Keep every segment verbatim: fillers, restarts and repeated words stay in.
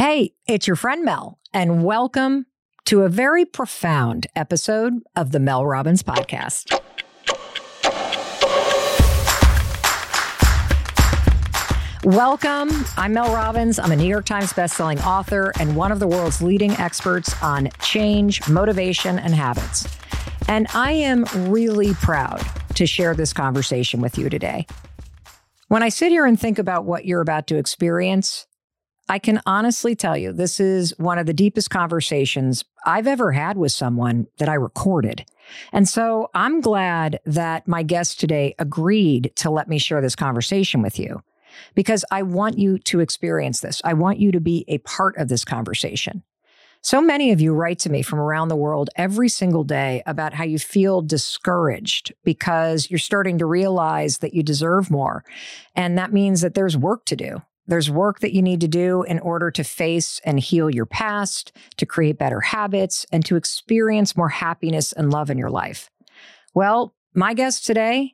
Hey, it's your friend Mel, and welcome to a very profound episode of the Mel Robbins Podcast. Welcome. I'm Mel Robbins. I'm a New York Times bestselling author and one of the world's leading experts on change, motivation, and habits. And I am really proud to share this conversation with you today. When I sit here and think about what you're about to experience, I can honestly tell you this is one of the deepest conversations I've ever had with someone that I recorded. And so I'm glad that my guest today agreed to let me share this conversation with you because I want you to experience this. I want you to be a part of this conversation. So many of you write to me from around the world every single day about how you feel discouraged because you're starting to realize that you deserve more. And that means that there's work to do. There's work that you need to do in order to face and heal your past, to create better habits, and to experience more happiness and love in your life. Well, my guest today,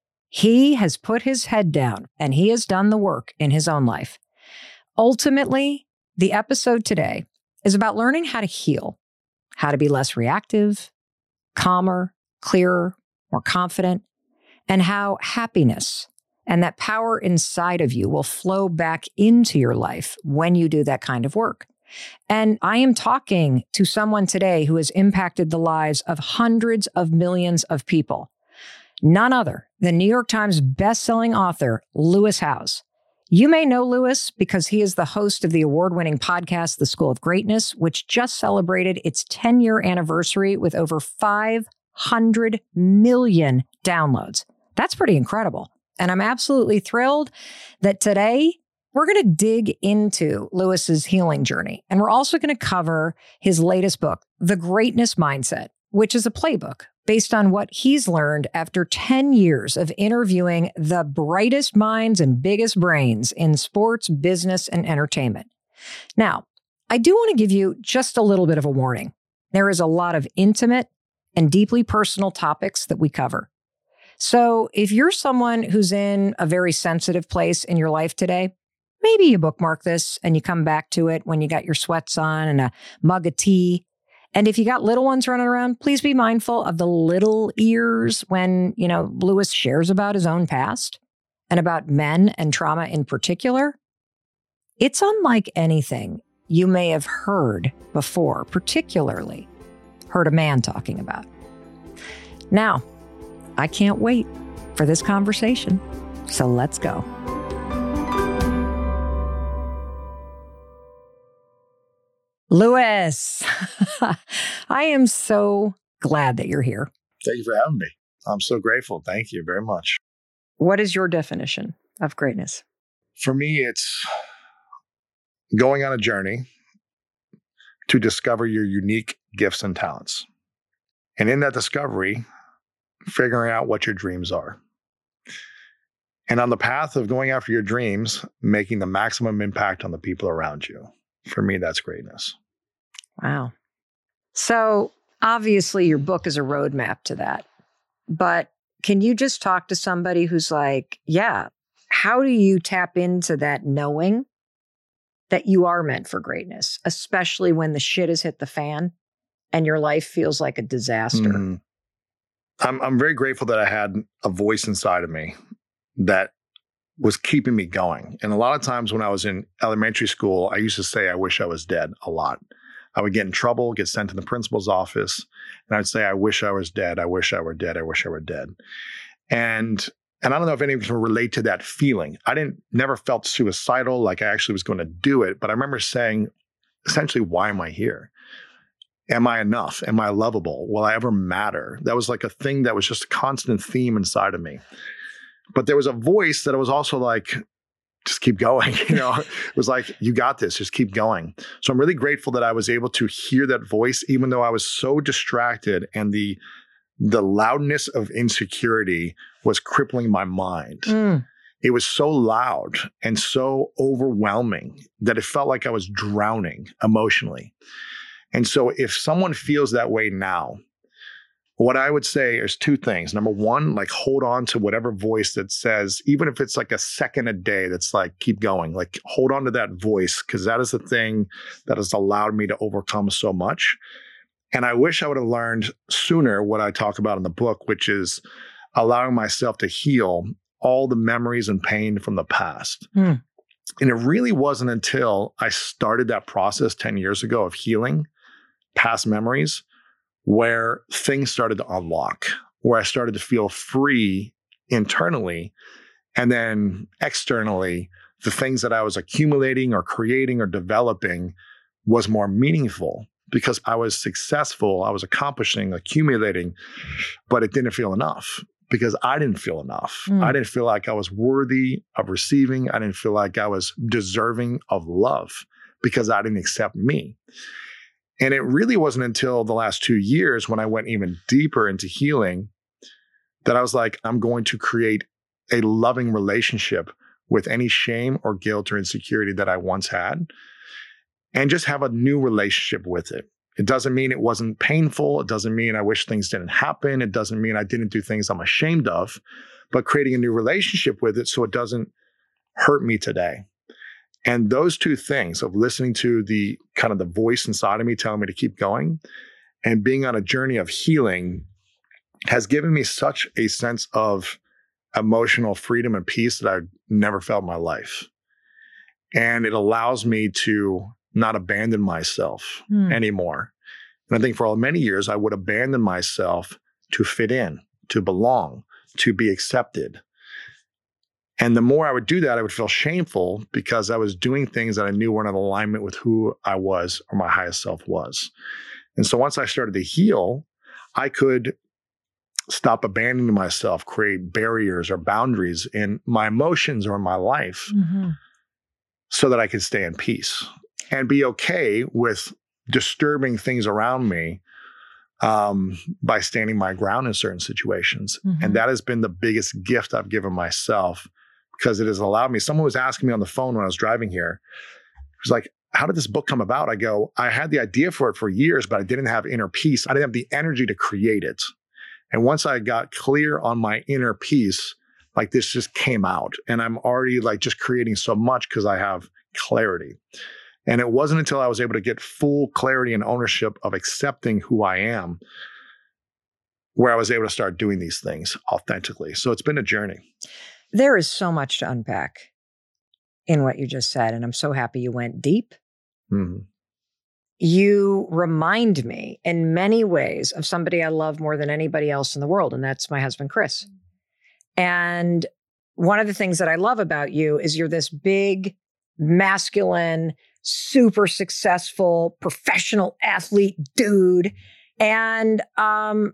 he has put his head down and he has done the work in his own life. Ultimately, the episode today is about learning how to heal, how to be less reactive, calmer, clearer, more confident, and how happiness and that power inside of you will flow back into your life when you do that kind of work. And I am talking to someone today who has impacted the lives of hundreds of millions of people. None other than New York Times bestselling author, Lewis Howes. You may know Lewis because he is the host of the award-winning podcast, The School of Greatness, which just celebrated its ten-year anniversary with over five hundred million downloads. That's pretty incredible. And I'm absolutely thrilled that today we're going to dig into Lewis's healing journey. And we're also going to cover his latest book, The Greatness Mindset, which is a playbook based on what he's learned after ten years of interviewing the brightest minds and biggest brains in sports, business, and entertainment. Now, I do want to give you just a little bit of a warning. There is a lot of intimate and deeply personal topics that we cover. So if you're someone who's in a very sensitive place in your life today, maybe you bookmark this and you come back to it when you got your sweats on and a mug of tea. And if you got little ones running around, please be mindful of the little ears when, you know, Lewis shares about his own past and about men and trauma in particular. It's unlike anything you may have heard before, particularly heard a man talking about. Now, I can't wait for this conversation, so let's go. Lewis, I am so glad that you're here. Thank you for having me. I'm so grateful. Thank you very much. What is your definition of greatness? For me, it's going on a journey to discover your unique gifts and talents. And in that discovery, figuring out what your dreams are. And on the path of going after your dreams, making the maximum impact on the people around you. For me, that's greatness. Wow. So obviously your book is a roadmap to that. But can you just talk to somebody who's like, yeah, how do you tap into that knowing that you are meant for greatness, especially when the shit has hit the fan and your life feels like a disaster? Mm-hmm. I'm I'm very grateful that I had a voice inside of me that was keeping me going. And a lot of times when I was in elementary school, I used to say, I wish I was dead a lot. I would get in trouble, get sent to the principal's office, and I'd say, I wish I was dead. I wish I were dead. I wish I were dead. And and I don't know if any of you can relate to that feeling. I didn't never felt suicidal, like I actually was going to do it. But I remember saying, essentially, why am I here? Am I enough? Am I lovable? Will I ever matter? That was like a thing that was just a constant theme inside of me. But there was a voice that was also like, just keep going. You know, it was like, you got this, just keep going. So I'm really grateful that I was able to hear that voice, even though I was so distracted and the, the loudness of insecurity was crippling my mind. Mm. It was so loud and so overwhelming that it felt like I was drowning emotionally. And so if someone feels that way now, what I would say is two things. Number one, like hold on to whatever voice that says, even if it's like a second a day, that's like, keep going, like hold on to that voice, because that is the thing that has allowed me to overcome so much. And I wish I would have learned sooner what I talk about in the book, which is allowing myself to heal all the memories and pain from the past. Mm. And it really wasn't until I started that process ten years ago of healing past memories where things started to unlock, where I started to feel free internally. And then externally, the things that I was accumulating or creating or developing was more meaningful because I was successful, I was accomplishing, accumulating, but it didn't feel enough because I didn't feel enough. Mm. I didn't feel like I was worthy of receiving. I didn't feel like I was deserving of love because I didn't accept me. And it really wasn't until the last two years when I went even deeper into healing that I was like, I'm going to create a loving relationship with any shame or guilt or insecurity that I once had and just have a new relationship with it. It doesn't mean it wasn't painful. It doesn't mean I wish things didn't happen. It doesn't mean I didn't do things I'm ashamed of, but creating a new relationship with it so it doesn't hurt me today. And those two things of listening to the kind of the voice inside of me telling me to keep going and being on a journey of healing has given me such a sense of emotional freedom and peace that I've never felt in my life. And it allows me to not abandon myself mm. anymore. And I think for many years, I would abandon myself to fit in, to belong, to be accepted. And the more I would do that, I would feel shameful because I was doing things that I knew weren't in alignment with who I was or my highest self was. And so once I started to heal, I could stop abandoning myself, create barriers or boundaries in my emotions or in my life mm-hmm. so that I could stay in peace and be okay with disturbing things around me um, by standing my ground in certain situations. Mm-hmm. And that has been the biggest gift I've given myself, because it has allowed me. Someone was asking me on the phone when I was driving here, it was like, how did this book come about? I go, I had the idea for it for years, but I didn't have inner peace. I didn't have the energy to create it. And once I got clear on my inner peace, like this just came out. And I'm already like just creating so much because I have clarity. And it wasn't until I was able to get full clarity and ownership of accepting who I am where I was able to start doing these things authentically. So it's been a journey. There is so much to unpack in what you just said, and I'm so happy you went deep. Mm-hmm. You remind me in many ways of somebody I love more than anybody else in the world, and that's my husband, Chris. And one of the things that I love about you is you're this big, masculine, super successful, professional athlete dude. And um,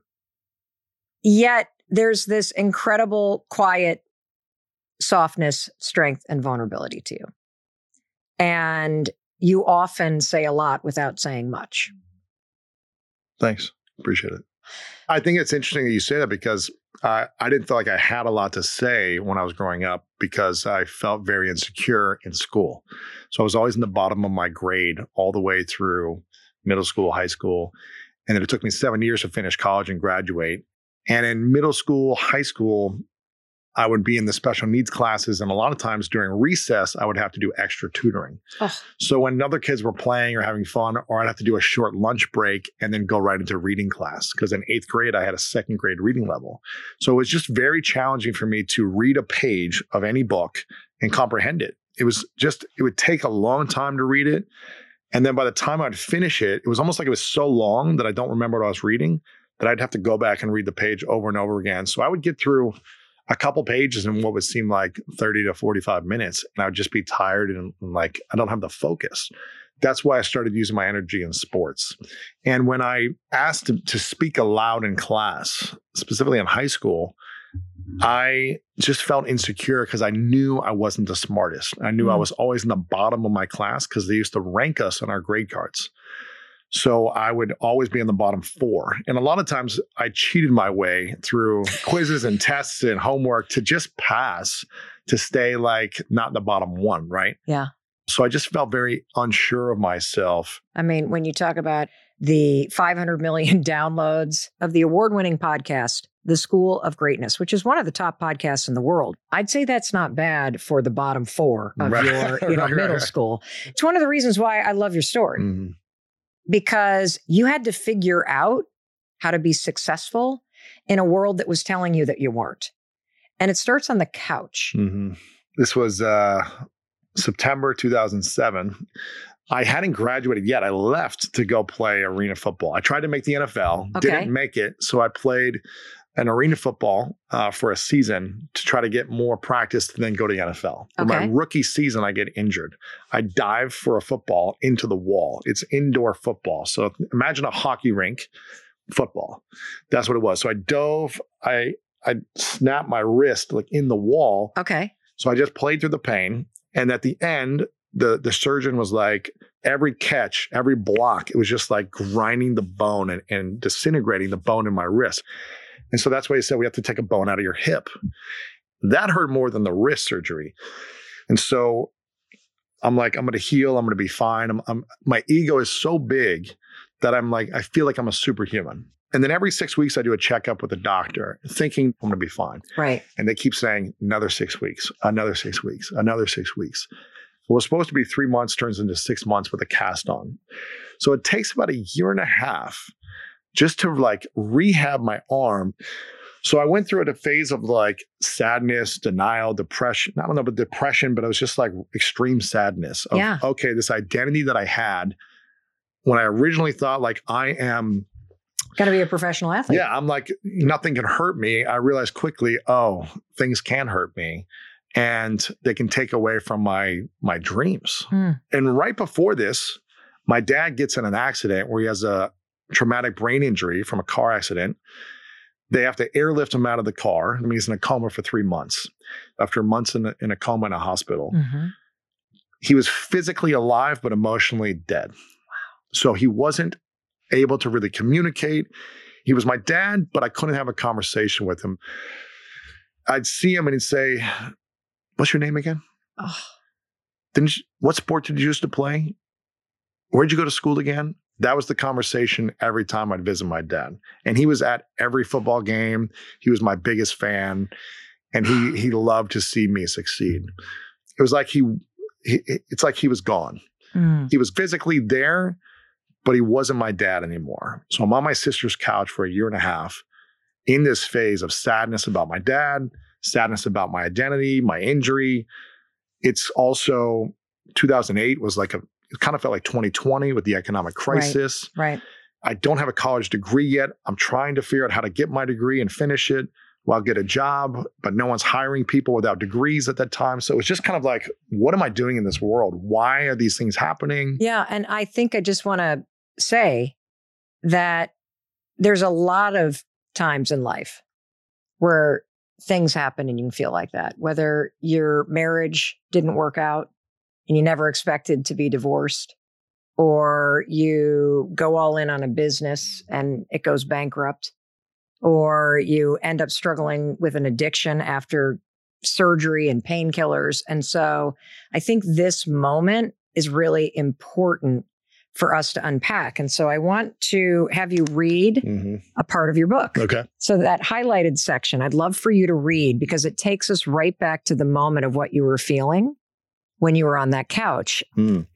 yet there's this incredible, quiet softness, strength, and vulnerability to you. And you often say a lot without saying much. Thanks. Appreciate it. I think it's interesting that you say that because uh, I didn't feel like I had a lot to say when I was growing up because I felt very insecure in school. So I was always in the bottom of my grade all the way through middle school, high school. And then it took me seven years to finish college and graduate. And in middle school, high school, I would be in the special needs classes. And a lot of times during recess, I would have to do extra tutoring. Oh. So when other kids were playing or having fun, or I'd have to do a short lunch break and then go right into reading class. Because in eighth grade, I had a second grade reading level. So it was just very challenging for me to read a page of any book and comprehend it. It was just, it would take a long time to read it. And then by the time I'd finish it, it was almost like it was so long that I don't remember what I was reading, that I'd have to go back and read the page over and over again. So I would get through a couple pages in what would seem like thirty to forty-five minutes. And I would just be tired and, and like, I don't have the focus. That's why I started using my energy in sports. And when I asked to, to speak aloud in class, specifically in high school, I just felt insecure because I knew I wasn't the smartest. I knew mm. I was always in the bottom of my class because they used to rank us on our grade cards. So I would always be in the bottom four. And a lot of times I cheated my way through quizzes and tests and homework to just pass, to stay like not in the bottom one, right? Yeah. So I just felt very unsure of myself. I mean, when you talk about the five hundred million downloads of the award-winning podcast, The School of Greatness, which is one of the top podcasts in the world. I'd say that's not bad for the bottom four of Right. your you know, Right, middle right. school. It's one of the reasons why I love your story, Mm-hmm. because you had to figure out how to be successful in a world that was telling you that you weren't. And it starts on the couch. Mm-hmm. This was uh, September two thousand seven. I hadn't graduated yet. I left to go play arena football. I tried to make the N F L, Okay. didn't make it. So I played an arena football uh, for a season to try to get more practice to then go to the N F L. For Okay. my rookie season, I get injured. I dive for a football into the wall. It's indoor football. So imagine a hockey rink football. That's what it was. So I dove, I I snapped my wrist like in the wall. Okay. So I just played through the pain. And at the end, the, the surgeon was like, every catch, every block, it was just like grinding the bone and, and disintegrating the bone in my wrist. And so that's why he said, we have to take a bone out of your hip. That hurt more than the wrist surgery. And so I'm like, I'm going to heal. I'm going to be fine. I'm, I'm, my ego is so big that I'm like, I feel like I'm a superhuman. And then every six weeks, I do a checkup with a doctor thinking I'm going to be fine. Right. And they keep saying another six weeks, another six weeks, another six weeks. What was supposed to be three months turns into six months with a cast on. So it takes about a year and a half just to like rehab my arm. So I went through a phase of like sadness, denial, depression. I don't know about depression, but it was just like extreme sadness of, Yeah. okay, this identity that I had when I originally thought like I am Got to be a professional athlete. yeah, I'm like, nothing can hurt me. I realized quickly, oh, things can hurt me and they can take away from my my dreams. Hmm. And right before this, my dad gets in an accident where he has a traumatic brain injury from a car accident. They have to airlift him out of the car. I mean, he's in a coma for three months. After months in a, in a coma in a hospital. Mhm. He was physically alive, but emotionally dead. Wow. So he wasn't able to really communicate. He was my dad, but I couldn't have a conversation with him. I'd see him and he'd say, what's your name again? Oh, Didn't you, what sport did you used to play? Where'd you go to school again? That was the conversation every time I'd visit my dad. And he was at every football game. He was my biggest fan. And he he loved to see me succeed. It was like he, he it's like he was gone. mm. He was physically there, but he wasn't my dad anymore. So I'm on my sister's couch for a year and a half in this phase of sadness about my dad, sadness about my identity, my injury. It's also two thousand eight was like a, it kind of felt like twenty twenty with the economic crisis. Right. I don't have a college degree yet. I'm trying to figure out how to get my degree and finish it while get a job, but no one's hiring people without degrees at that time. So it's just kind of like, what am I doing in this world? Why are these things happening? Yeah. And I think I just want to say that there's a lot of times in life where things happen and you can feel like that, whether your marriage didn't work out and you never expected to be divorced, or you go all in on a business and it goes bankrupt, or you end up struggling with an addiction after surgery and painkillers. And so I think this moment is really important for us to unpack. And so I want to have you read Mm-hmm. a part of your book. Okay. So that highlighted section, I'd love for you to read because it takes us right back to the moment of what you were feeling when you were on that couch. Mm.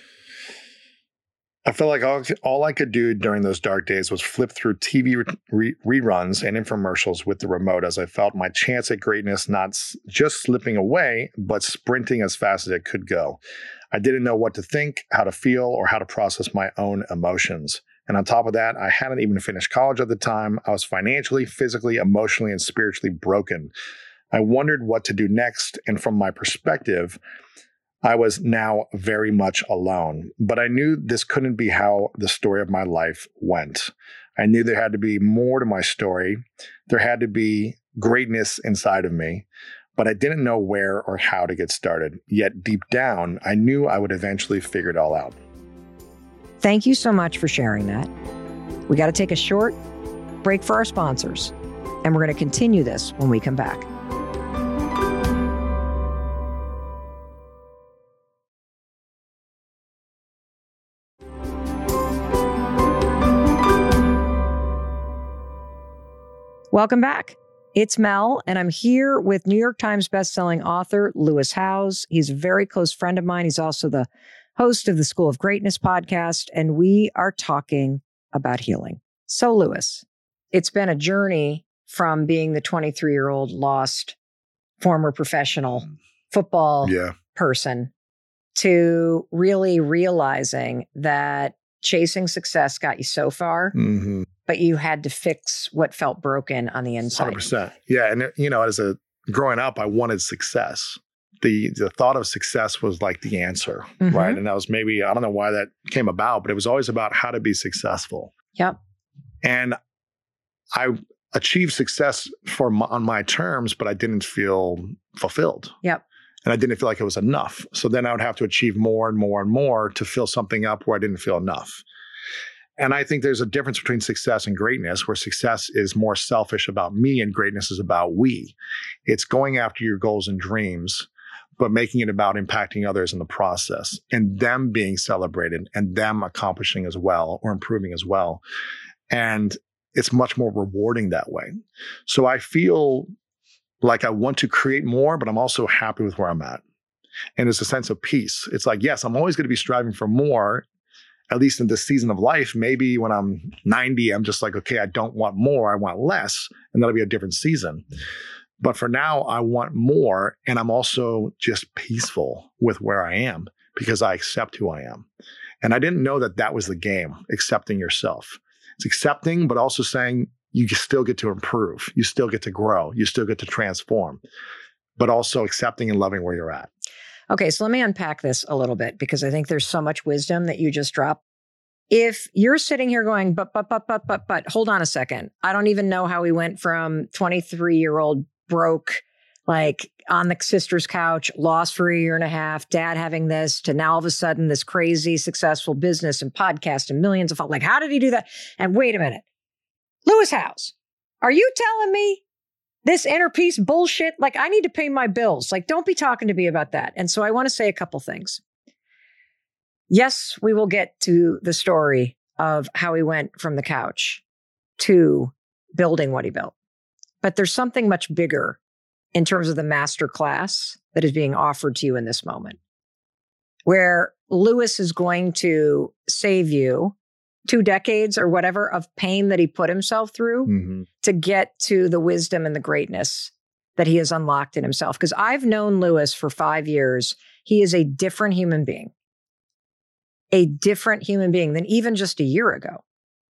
I felt like all, all I could do during those dark days was flip through T V re- reruns and infomercials with the remote as I felt my chance at greatness not s- just slipping away, but sprinting as fast as it could go. I didn't know what to think, how to feel, or how to process my own emotions. And on top of that, I hadn't even finished college at the time. I was financially, physically, emotionally, and spiritually broken. I wondered what to do next. And from my perspective, I was now very much alone. But I knew this couldn't be how the story of my life went. I knew there had to be more to my story. There had to be greatness inside of me. But I didn't know where or how to get started. Yet deep down, I knew I would eventually figure it all out. Thank you so much for sharing that. We got to take a short break for our sponsors, and we're going to continue this when we come back. Welcome back. It's Mel, and I'm here with New York Times bestselling author Lewis Howes. He's a very close friend of mine. He's also the host of the School of Greatness podcast, and we are talking about healing. So, Lewis, it's been a journey from being the twenty-three-year-old lost former professional football yeah. person to really realizing that chasing success got you so far, Mm-hmm. but you had to fix what felt broken on the inside. one hundred percent. Yeah. And, you know, as a growing up, I wanted success. The the thought of success was like the answer, Mhm. right? And that was maybe, I don't know why that came about, but it was always about how to be successful. Yep. And I achieved success for my, on my terms, but I didn't feel fulfilled. Yep. And I didn't feel like it was enough. So then I would have to achieve more and more and more to fill something up where I didn't feel enough. And I think there's a difference between success and greatness, where success is more selfish about me and greatness is about we. It's going after your goals and dreams, but making it about impacting others in the process and them being celebrated and them accomplishing as well or improving as well. And it's much more rewarding that way. So I feel like I want to create more, but I'm also happy with where I'm at. And it's a sense of peace. It's like, yes, I'm always going to be striving for more, at least in this season of life. Maybe when I'm ninety, I'm just like, okay, I don't want more, I want less, and that'll be a different season. But for now, I want more, and I'm also just peaceful with where I am because I accept who I am. And I didn't know that that was the game, accepting yourself. It's accepting, but also saying you still get to improve. You still get to grow. You still get to transform, but also accepting and loving where you're at. Okay, so let me unpack this a little bit because I think there's so much wisdom that you just dropped. If you're sitting here going, but, but, but, but, but, but, hold on a second. I don't even know how we went from twenty-three-year-old broke, like on the sister's couch, lost for a year and a half, dad having this, to now all of a sudden this crazy successful business and podcast and millions of, like, how did he do that? And wait a minute. Lewis Howes, are you telling me this inner peace bullshit? Like, I need to pay my bills. Like, don't be talking to me about that. And so I want to say a couple things. Yes, we will get to the story of how he went from the couch to building what he built. But there's something much bigger in terms of the master class that is being offered to you in this moment, where Lewis is going to save you two decades or whatever of pain that he put himself through Mm-hmm. to get to the wisdom and the greatness that he has unlocked in himself. Because I've known Lewis for five years. He is a different human being, a different human being than even just a year ago.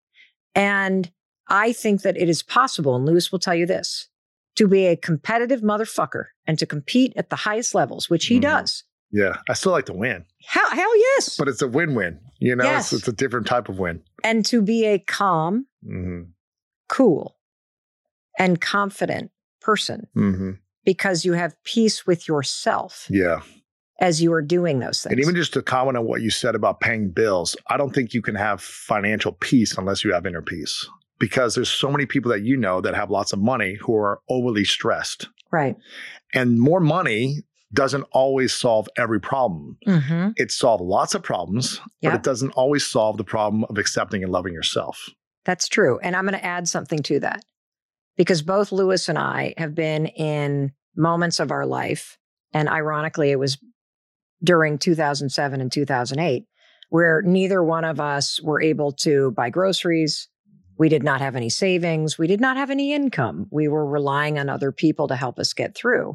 And I think that it is possible, and Lewis will tell you this, to be a competitive motherfucker and to compete at the highest levels, which he Mm-hmm. does. Yeah. I still like to win, Hell, hell yes. but it's a win-win. You know, Yes. it's, it's a different type of win. And to be a calm, Mm-hmm. cool, and confident person Mm-hmm. because you have peace with yourself Yeah. as you are doing those things. And even just to comment on what you said about paying bills, I don't think you can have financial peace unless you have inner peace, because there's so many people that you know that have lots of money who are overly stressed. Right. And more money doesn't always solve every problem. Mm-hmm. It solves lots of problems, Yeah. but it doesn't always solve the problem of accepting and loving yourself. That's true. And I'm going to add something to that because both Lewis and I have been in moments of our life. And ironically, it was during two thousand seven and two thousand eight, where neither one of us were able to buy groceries. We did not have any savings. We did not have any income. We were relying on other people to help us get through.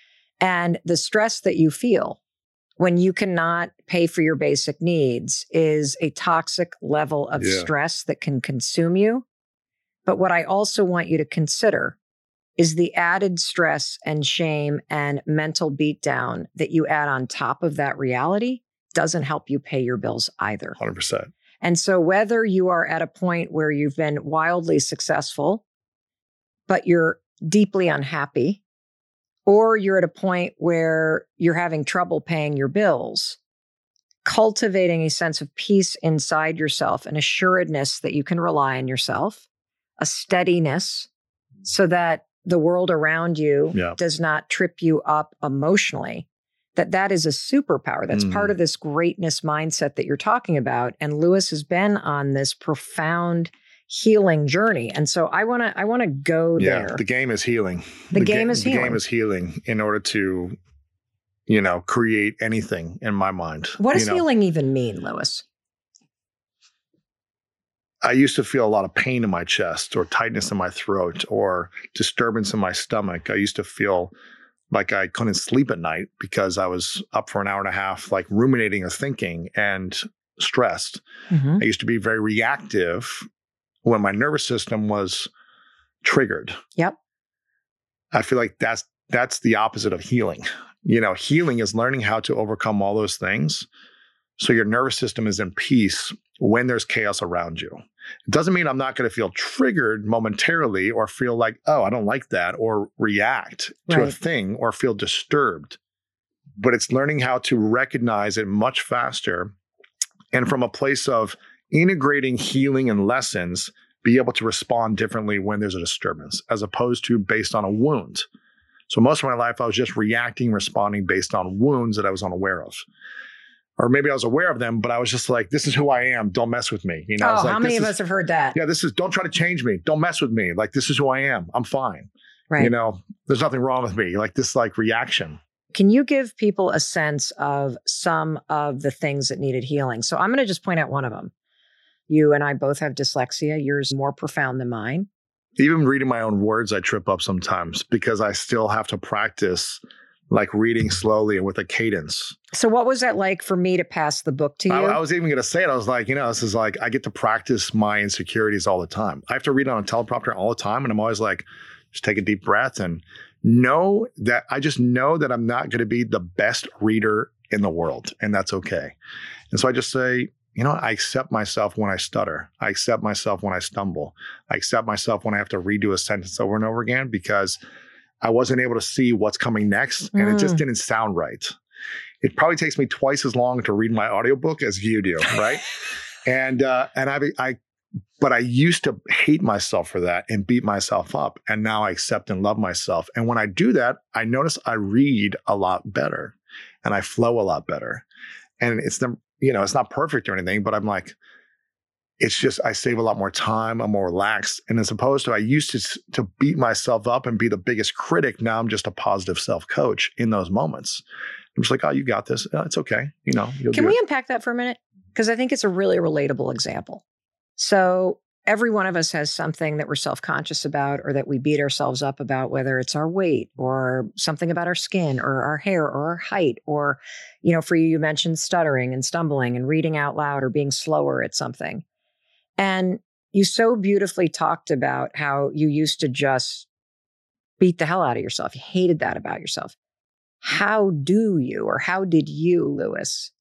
And the stress that you feel when you cannot pay for your basic needs is a toxic level of Yeah. stress that can consume you. But what I also want you to consider is the added stress and shame and mental beatdown that you add on top of that reality doesn't help you pay your bills either. one hundred percent. And so whether you are at a point where you've been wildly successful, but you're deeply unhappy, or you're at a point where you're having trouble paying your bills, cultivating a sense of peace inside yourself, an assuredness that you can rely on yourself, a steadiness so that the world around you Yeah. does not trip you up emotionally, that that is a superpower. That's Mm. part of this greatness mindset that you're talking about. And Lewis has been on this profound healing journey. And so I want to, I want to go yeah, there. The game is healing. The, the game ga- is the healing. The game is healing in order to, you know, create anything in my mind. What does you know? healing even mean, Lewis? I used to feel a lot of pain in my chest or tightness in my throat or disturbance in my stomach. I used to feel like I couldn't sleep at night because I was up for an hour and a half, like ruminating or thinking and stressed. Mm-hmm. I used to be very reactive when my nervous system was triggered. Yep. I feel like that's that's the opposite of healing. You know, healing is learning how to overcome all those things so your nervous system is in peace when there's chaos around you. It doesn't mean I'm not going to feel triggered momentarily or feel like, oh, I don't like that, or react to right. a thing or feel disturbed. But it's learning how to recognize it much faster and from a place of integrating healing and lessons, be able to respond differently when there's a disturbance, as opposed to based on a wound. So most of my life, I was just reacting, responding based on wounds that I was unaware of. Or maybe I was aware of them, but I was just like, this is who I am. Don't mess with me. You know, oh, like, how many of is, us have heard that? Yeah, this is, don't try to change me. Don't mess with me. Like, this is who I am. I'm fine. Right. You know, there's nothing wrong with me. Like this, like reaction. Can you give people a sense of some of the things that needed healing? So I'm going to just point out one of them. You and I both have dyslexia. Yours more profound than mine. Even reading my own words, I trip up sometimes because I still have to practice like reading slowly and with a cadence. So what was that like for me to pass the book to you? I, I was even going to say it. I was like, you know, this is like, I get to practice my insecurities all the time. I have to read on a teleprompter all the time. And I'm always like, just take a deep breath and know that I just know that I'm not going to be the best reader in the world. And that's okay. And so I just say, you know, I accept myself when I stutter. I accept myself when I stumble. I accept myself when I have to redo a sentence over and over again because I wasn't able to see what's coming next and mm. it just didn't sound right. It probably takes me twice as long to read my audiobook as you do, right? and uh, and I, I, but I used to hate myself for that and beat myself up. And now I accept and love myself. And when I do that, I notice I read a lot better and I flow a lot better. And it's the, you know, it's not perfect or anything, but I'm like, it's just, I save a lot more time. I'm more relaxed. And as opposed to, I used to, to beat myself up and be the biggest critic. Now I'm just a positive self-coach in those moments. I'm just like, oh, you got this. Oh, it's okay. You know, you'll Can do we it. unpack that for a minute? Because I think it's a really relatable example. So every one of us has something that we're self-conscious about or that we beat ourselves up about, whether it's our weight or something about our skin or our hair or our height, or, you know, for you, you mentioned stuttering and stumbling and reading out loud or being slower at something. And you so beautifully talked about how you used to just beat the hell out of yourself. You hated that about yourself. How do you, or how did you, Lewis,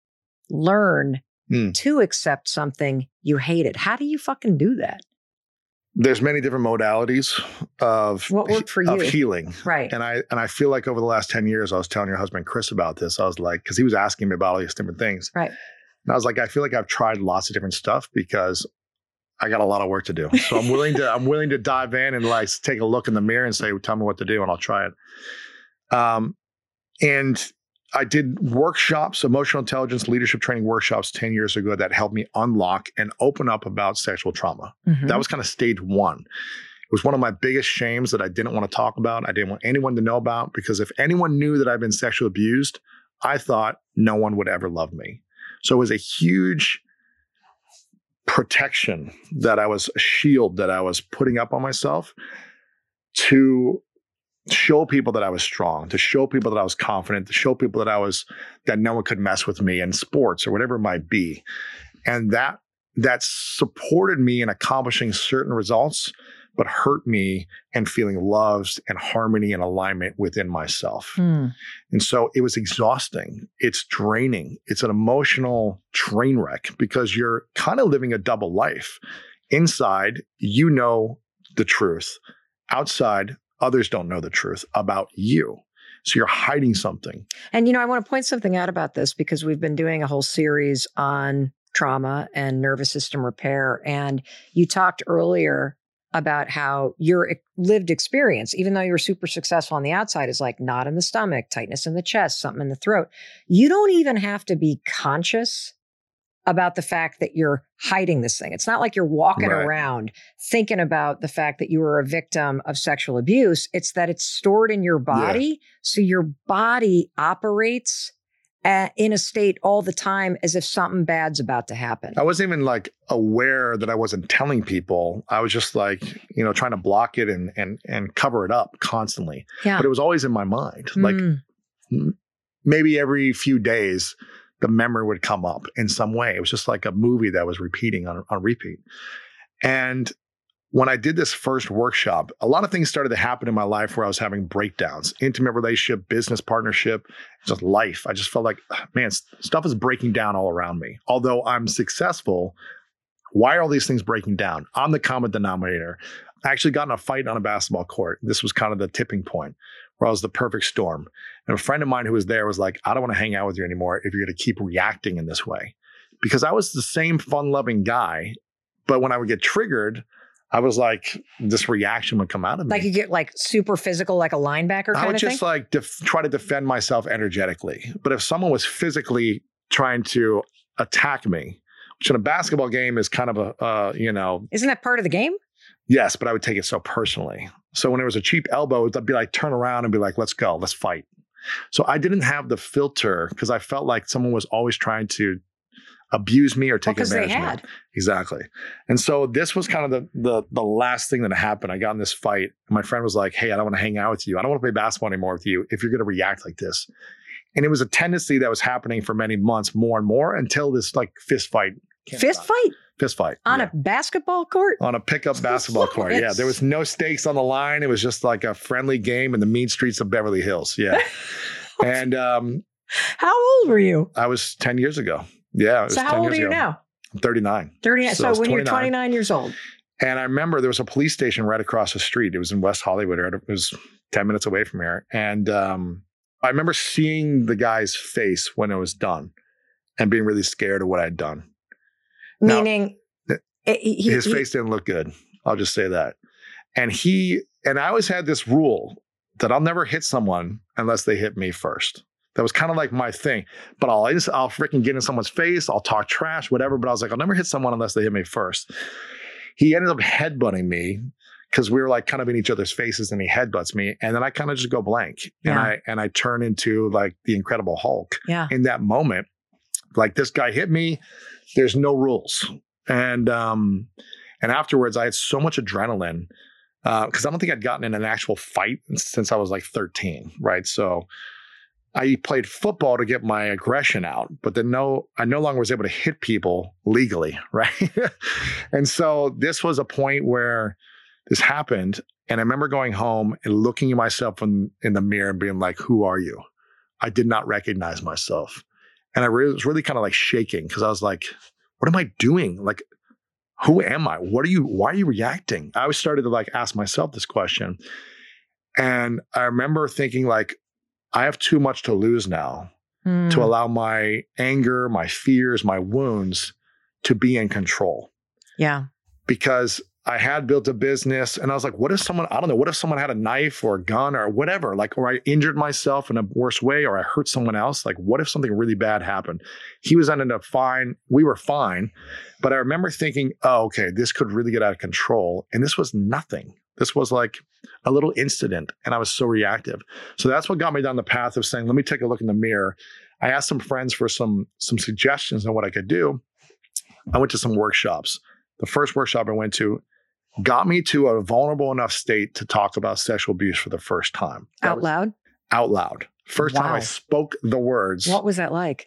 learn mm. to accept something you hated? How do you fucking do that? There's many different modalities of, what worked for you? Of healing. Right. And I and I feel like over the last ten years, I was telling your husband, Chris, about this. I was like, because he was asking me about all these different things. Right. And I was like, I feel like I've tried lots of different stuff because I got a lot of work to do. So I'm willing to, I'm willing to dive in and like take a look in the mirror and say, tell me what to do and I'll try it. Um, and I did workshops, emotional intelligence, leadership training workshops ten years ago that helped me unlock and open up about sexual trauma. Mm-hmm. That was kind of stage one. It was one of my biggest shames that I didn't want to talk about. I didn't want anyone to know about because if anyone knew that I've been sexually abused, I thought no one would ever love me. So it was a huge protection that I was, a shield that I was putting up on myself to show people that I was strong, to show people that I was confident, to show people that I was, that no one could mess with me in sports or whatever it might be. And that, that supported me in accomplishing certain results, but hurt me and feeling loved and harmony and alignment within myself. Mm. And so it was exhausting. It's draining. It's an emotional train wreck because you're kind of living a double life. Inside, you know the truth. Outside, others don't know the truth about you. So you're hiding something. And, you know, I want to point something out about this because we've been doing a whole series on trauma and nervous system repair. And you talked earlier about how your lived experience, even though you were super successful on the outside, is like knot in the stomach, tightness in the chest, something in the throat. You don't even have to be conscious about the fact that you're hiding this thing. It's not like you're walking Right. around thinking about the fact that you were a victim of sexual abuse. It's that it's stored in your body. So your body operates at, in a state all the time as if something bad's about to happen. I wasn't even like aware that I wasn't telling people. I was just like, you know, trying to block it and and and cover it up constantly. Yeah. But it was always in my mind. Like Mm. m- maybe every few days, the memory would come up in some way. It was just like a movie that was repeating on, on repeat. And when I did this first workshop, a lot of things started to happen in my life where I was having breakdowns, intimate relationship, business partnership, just life. I just felt like, man, s- stuff is breaking down all around me. Although I'm successful, why are all these things breaking down? I'm the common denominator. I actually got in a fight on a basketball court. This was kind of the tipping point where I was the perfect storm. And a friend of mine who was there was like, I don't want to hang out with you anymore if you're going to keep reacting in this way. Because I was the same fun-loving guy, but when I would get triggered, I was like, this reaction would come out of me. Like you get like super physical, like a linebacker I kind would of just thing? like def- try to defend myself energetically. But if someone was physically trying to attack me, which in a basketball game is kind of a, uh, you know, Isn't that part of the game? yes, but I would take it so personally. So when it was a cheap elbow, I'd be like, turn around and be like, let's go, let's fight. So I didn't have the filter because I felt like someone was always trying to abuse me or take Because they advantage of had. me. Exactly. And so this was kind of the, the the last thing that happened. I got in this fight. And my friend was like, hey, I don't want to hang out with you. I don't want to play basketball anymore with you if you're going to react like this. And it was a tendency that was happening for many months, more and more, until this like fist fight. came Fist about. fight Fist fight. on yeah. a basketball court? On a pickup basketball court. Yeah. There was no stakes on the line. It was just like a friendly game in the mean streets of Beverly Hills. Yeah. And um, How old were you? I was ten years ago. Yeah. It was So how ten old years are you ago. now? I'm thirty-nine. thirty-nine. So So, I was when you're twenty-nine. twenty-nine years old. And I remember there was a police station right across the street. It was in West Hollywood. Right? It was ten minutes away from here. And um, I remember seeing the guy's face when it was done and being really scared of what I'd done. Now, Meaning, th- it- he, His he- face didn't look good. I'll just say that. And he, and I always had this rule that I'll never hit someone unless they hit me first. That was kind of like my thing. But I'll, I'll freaking get in someone's face. I'll talk trash, whatever. But I was like, I'll never hit someone unless they hit me first. He ended up headbutting me because we were like kind of in each other's faces, and he headbutts me. And then I kind of just go blank. And Yeah. I and I turn into like the Incredible Hulk. yeah. In that moment, like this guy hit me, there's no rules. And um, and afterwards, I had so much adrenaline because uh, I don't think I'd gotten in an actual fight since I was like thirteen, right? So I played football to get my aggression out, but then no, I no longer was able to hit people legally, right? And so this was a point where this happened, and I remember going home and looking at myself in, in the mirror and being like, "Who are you?" I did not recognize myself, and I re- was really kind of like shaking because I was like, "What am I doing? Like, who am I? What are you? Why are you reacting?" I was started to like ask myself this question, and I remember thinking like, I have too much to lose now Mm. to allow my anger, my fears, my wounds to be in control. Yeah. Because I had built a business, and I was like, what if someone, I don't know, what if someone had a knife or a gun or whatever, like, or I injured myself in a worse way, or I hurt someone else? Like, what if something really bad happened? He was ended up fine. We were fine. But I remember thinking, oh, okay, this could really get out of control. And this was nothing. This was like a little incident, and I was so reactive. So that's what got me down the path of saying, let me take a look in the mirror. I asked some friends for some, some suggestions on what I could do. I went to some workshops. The first workshop I went to got me to a vulnerable enough state to talk about sexual abuse for the first time. That Out was loud? Out loud. First time Wow. I spoke the words. What was that like?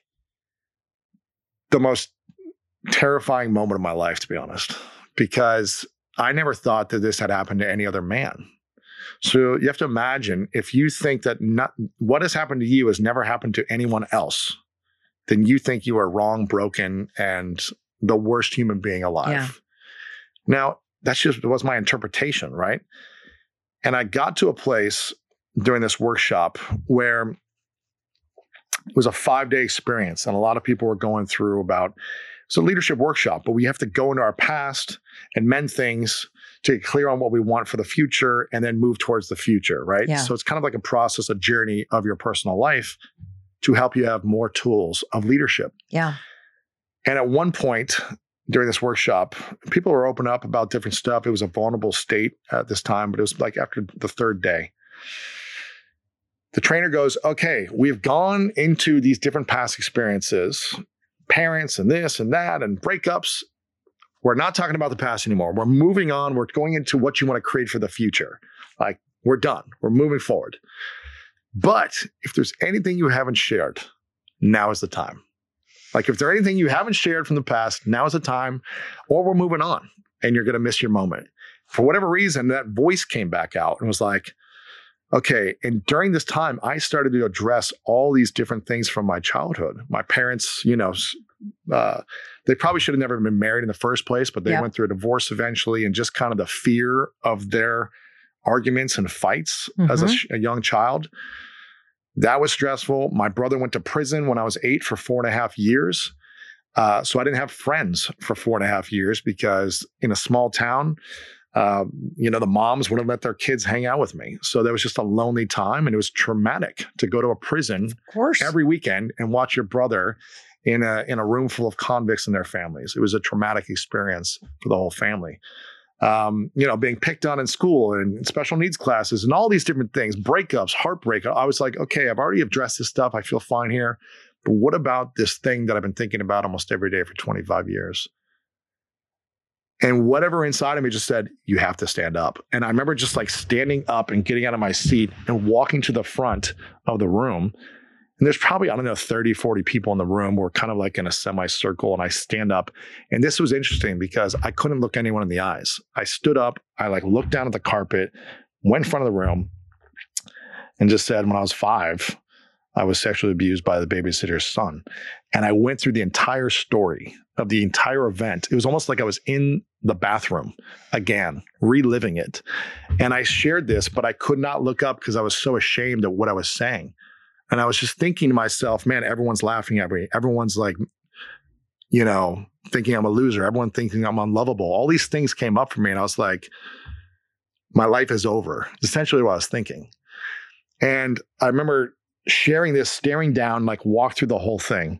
The most terrifying moment of my life, to be honest, because I never thought that this had happened to any other man. So you have to imagine, if you think that not, what has happened to you has never happened to anyone else, then you think you are wrong, broken, and the worst human being alive. Yeah. Now, that's just was my interpretation, right? And I got to a place during this workshop where it was a five-day experience, and a lot of people were going through about, it's a leadership workshop, but we have to go into our past and mend things to get clear on what we want for the future and then move towards the future, right? Yeah. So it's kind of like a process, a journey of your personal life to help you have more tools of leadership. Yeah. And at one point during this workshop, people were open up about different stuff. It was a vulnerable state at this time, but it was like after the third day. The trainer goes, okay, we've gone into these different past experiences, parents and this and that and breakups. We're not talking about the past anymore. We're moving on. We're going into what you want to create for the future. Like, we're done. We're moving forward. But if there's anything you haven't shared, now is the time. Like, if there's anything you haven't shared from the past, now is the time, or we're moving on and you're going to miss your moment. For whatever reason, that voice came back out and was like, okay. And during this time, I started to address all these different things from my childhood. My parents, you know, uh, they probably should have never been married in the first place, but they yep. went through a divorce eventually, and just kind of the fear of their arguments and fights mm-hmm. as a, a young child. That was stressful. My brother went to prison when I was eight for four and a half years. Uh, so I didn't have friends for four and a half years because in a small town, uh, you know, the moms wouldn't let their kids hang out with me. So that was just a lonely time, and it was traumatic to go to a prison of course. every weekend and watch your brother in a in a room full of convicts and their families. It was a traumatic experience for the whole family. Um, you know, being picked on in school and special needs classes and all these different things, breakups, heartbreak. I was like, okay, I've already addressed this stuff. I feel fine here. But what about this thing that I've been thinking about almost every day for twenty-five years? And whatever inside of me just said, you have to stand up. And I remember just like standing up and getting out of my seat and walking to the front of the room. And there's probably, I don't know, thirty, forty people in the room. We're kind of like in a semicircle, and I stand up. And this was interesting because I couldn't look anyone in the eyes. I stood up, I like looked down at the carpet, went in front of the room, and just said, when I was five, I was sexually abused by the babysitter's son. And I went through the entire story of the entire event. It was almost like I was in the bathroom again, reliving it. And I shared this, but I could not look up because I was so ashamed of what I was saying. And I was just thinking to myself, man, everyone's laughing at me. Everyone's like, you know, thinking I'm a loser. Everyone thinking I'm unlovable. All these things came up for me. And I was like, my life is over. Essentially what I was thinking. And I remember sharing this, staring down, like walk through the whole thing.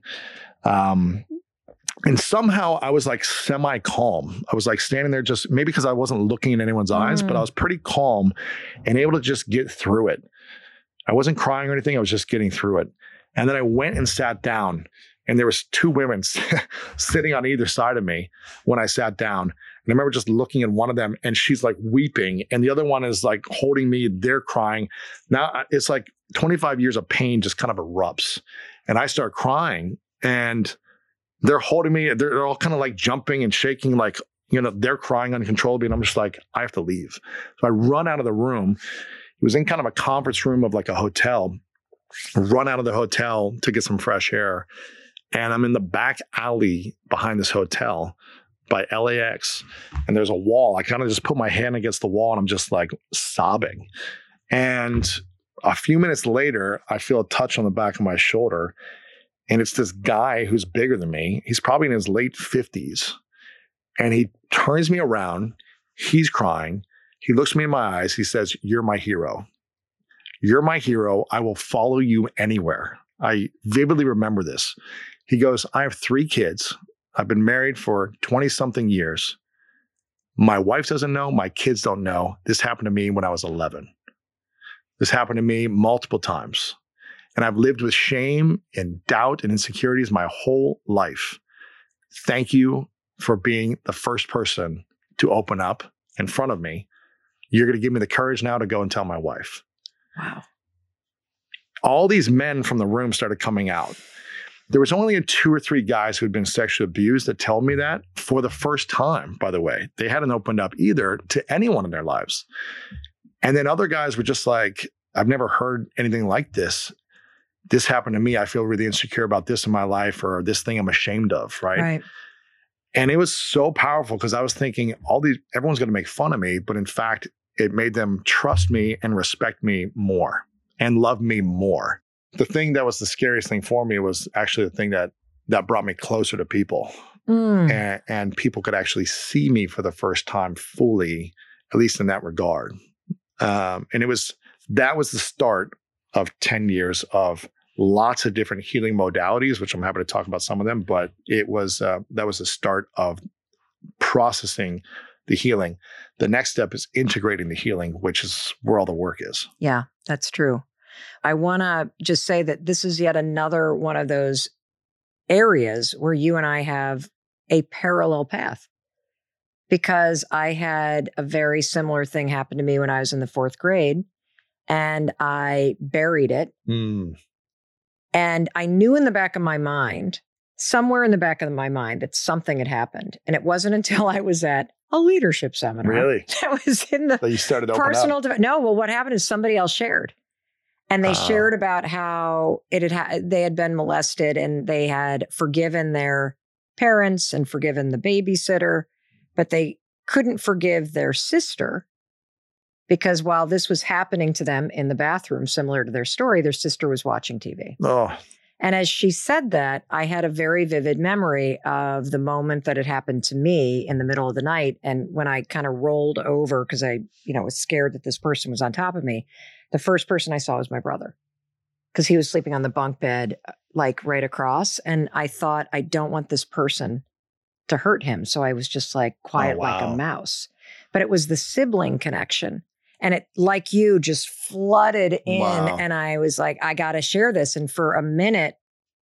Um, and somehow I was like semi-calm. I was like standing there just maybe because I wasn't looking in anyone's eyes, mm. but I was pretty calm and able to just get through it. I wasn't crying or anything. I was just getting through it. And then I went and sat down, and there was two women sitting on either side of me when I sat down. And I remember just looking at one of them, and she's like weeping, and the other one is like holding me. They're crying. Now it's like twenty-five years of pain just kind of erupts, and I start crying, and they're holding me. They're, they're all kind of like jumping and shaking, like, you know, they're crying uncontrollably. And I'm just like, I have to leave. So I run out of the room. It was in kind of a conference room of like a hotel. Run out of the hotel to get some fresh air. And I'm in the back alley behind this hotel by L A X. And there's a wall. I kind of just put my hand against the wall, and I'm just like sobbing. And a few minutes later, I feel a touch on the back of my shoulder. And it's this guy who's bigger than me. He's probably in his late fifties. And he turns me around. He's crying. He looks me in my eyes. He says, "You're my hero. You're my hero. I will follow you anywhere." I vividly remember this. He goes, "I have three kids. I've been married for twenty something years. My wife doesn't know. My kids don't know. This happened to me when I was eleven. This happened to me multiple times. And I've lived with shame and doubt and insecurities my whole life. Thank you for being the first person to open up in front of me. You're going to give me the courage now to go and tell my wife." Wow. All these men from the room started coming out. There was only two or three guys who had been sexually abused that told me that for the first time, by the way. They hadn't opened up either to anyone in their lives. And then other guys were just like, "I've never heard anything like this. This happened to me. I feel really insecure about this in my life, or this thing I'm ashamed of," right? Right. And it was so powerful because I was thinking, all these, everyone's going to make fun of me, but in fact, it made them trust me and respect me more and love me more. The thing that was the scariest thing for me was actually the thing that that brought me closer to people. Mm. And, and people could actually see me for the first time fully, at least in that regard. Um, and it was, that was the start of ten years of lots of different healing modalities, which I'm happy to talk about some of them, but it was, uh, that was the start of processing the healing. The next step is integrating the healing, which is where all the work is. Yeah, that's true. I want to just say that this is yet another one of those areas where you and I have a parallel path, because I had a very similar thing happen to me when I was in the fourth grade, and I buried it. Mm. And I knew in the back of my mind, somewhere in the back of my mind, that something had happened. And it wasn't until I was at a leadership seminar. Really? That was in the So you started to personal. open up. De- no, well, what happened is somebody else shared. And they Oh. shared about how it had ha- they had been molested, and they had forgiven their parents and forgiven the babysitter, but they couldn't forgive their sister, because while this was happening to them in the bathroom, similar to their story, their sister was watching T V. Oh, And as she said that, I had a very vivid memory of the moment that had happened to me in the middle of the night. And when I kind of rolled over, because I, you know, was scared that this person was on top of me, the first person I saw was my brother, because he was sleeping on the bunk bed, like right across. And I thought, I don't want this person to hurt him. So I was just like quiet Oh, like a wow. mouse. But it was the sibling connection. And it, like you, just flooded in. Wow. And I was like, I got to share this. And for a minute,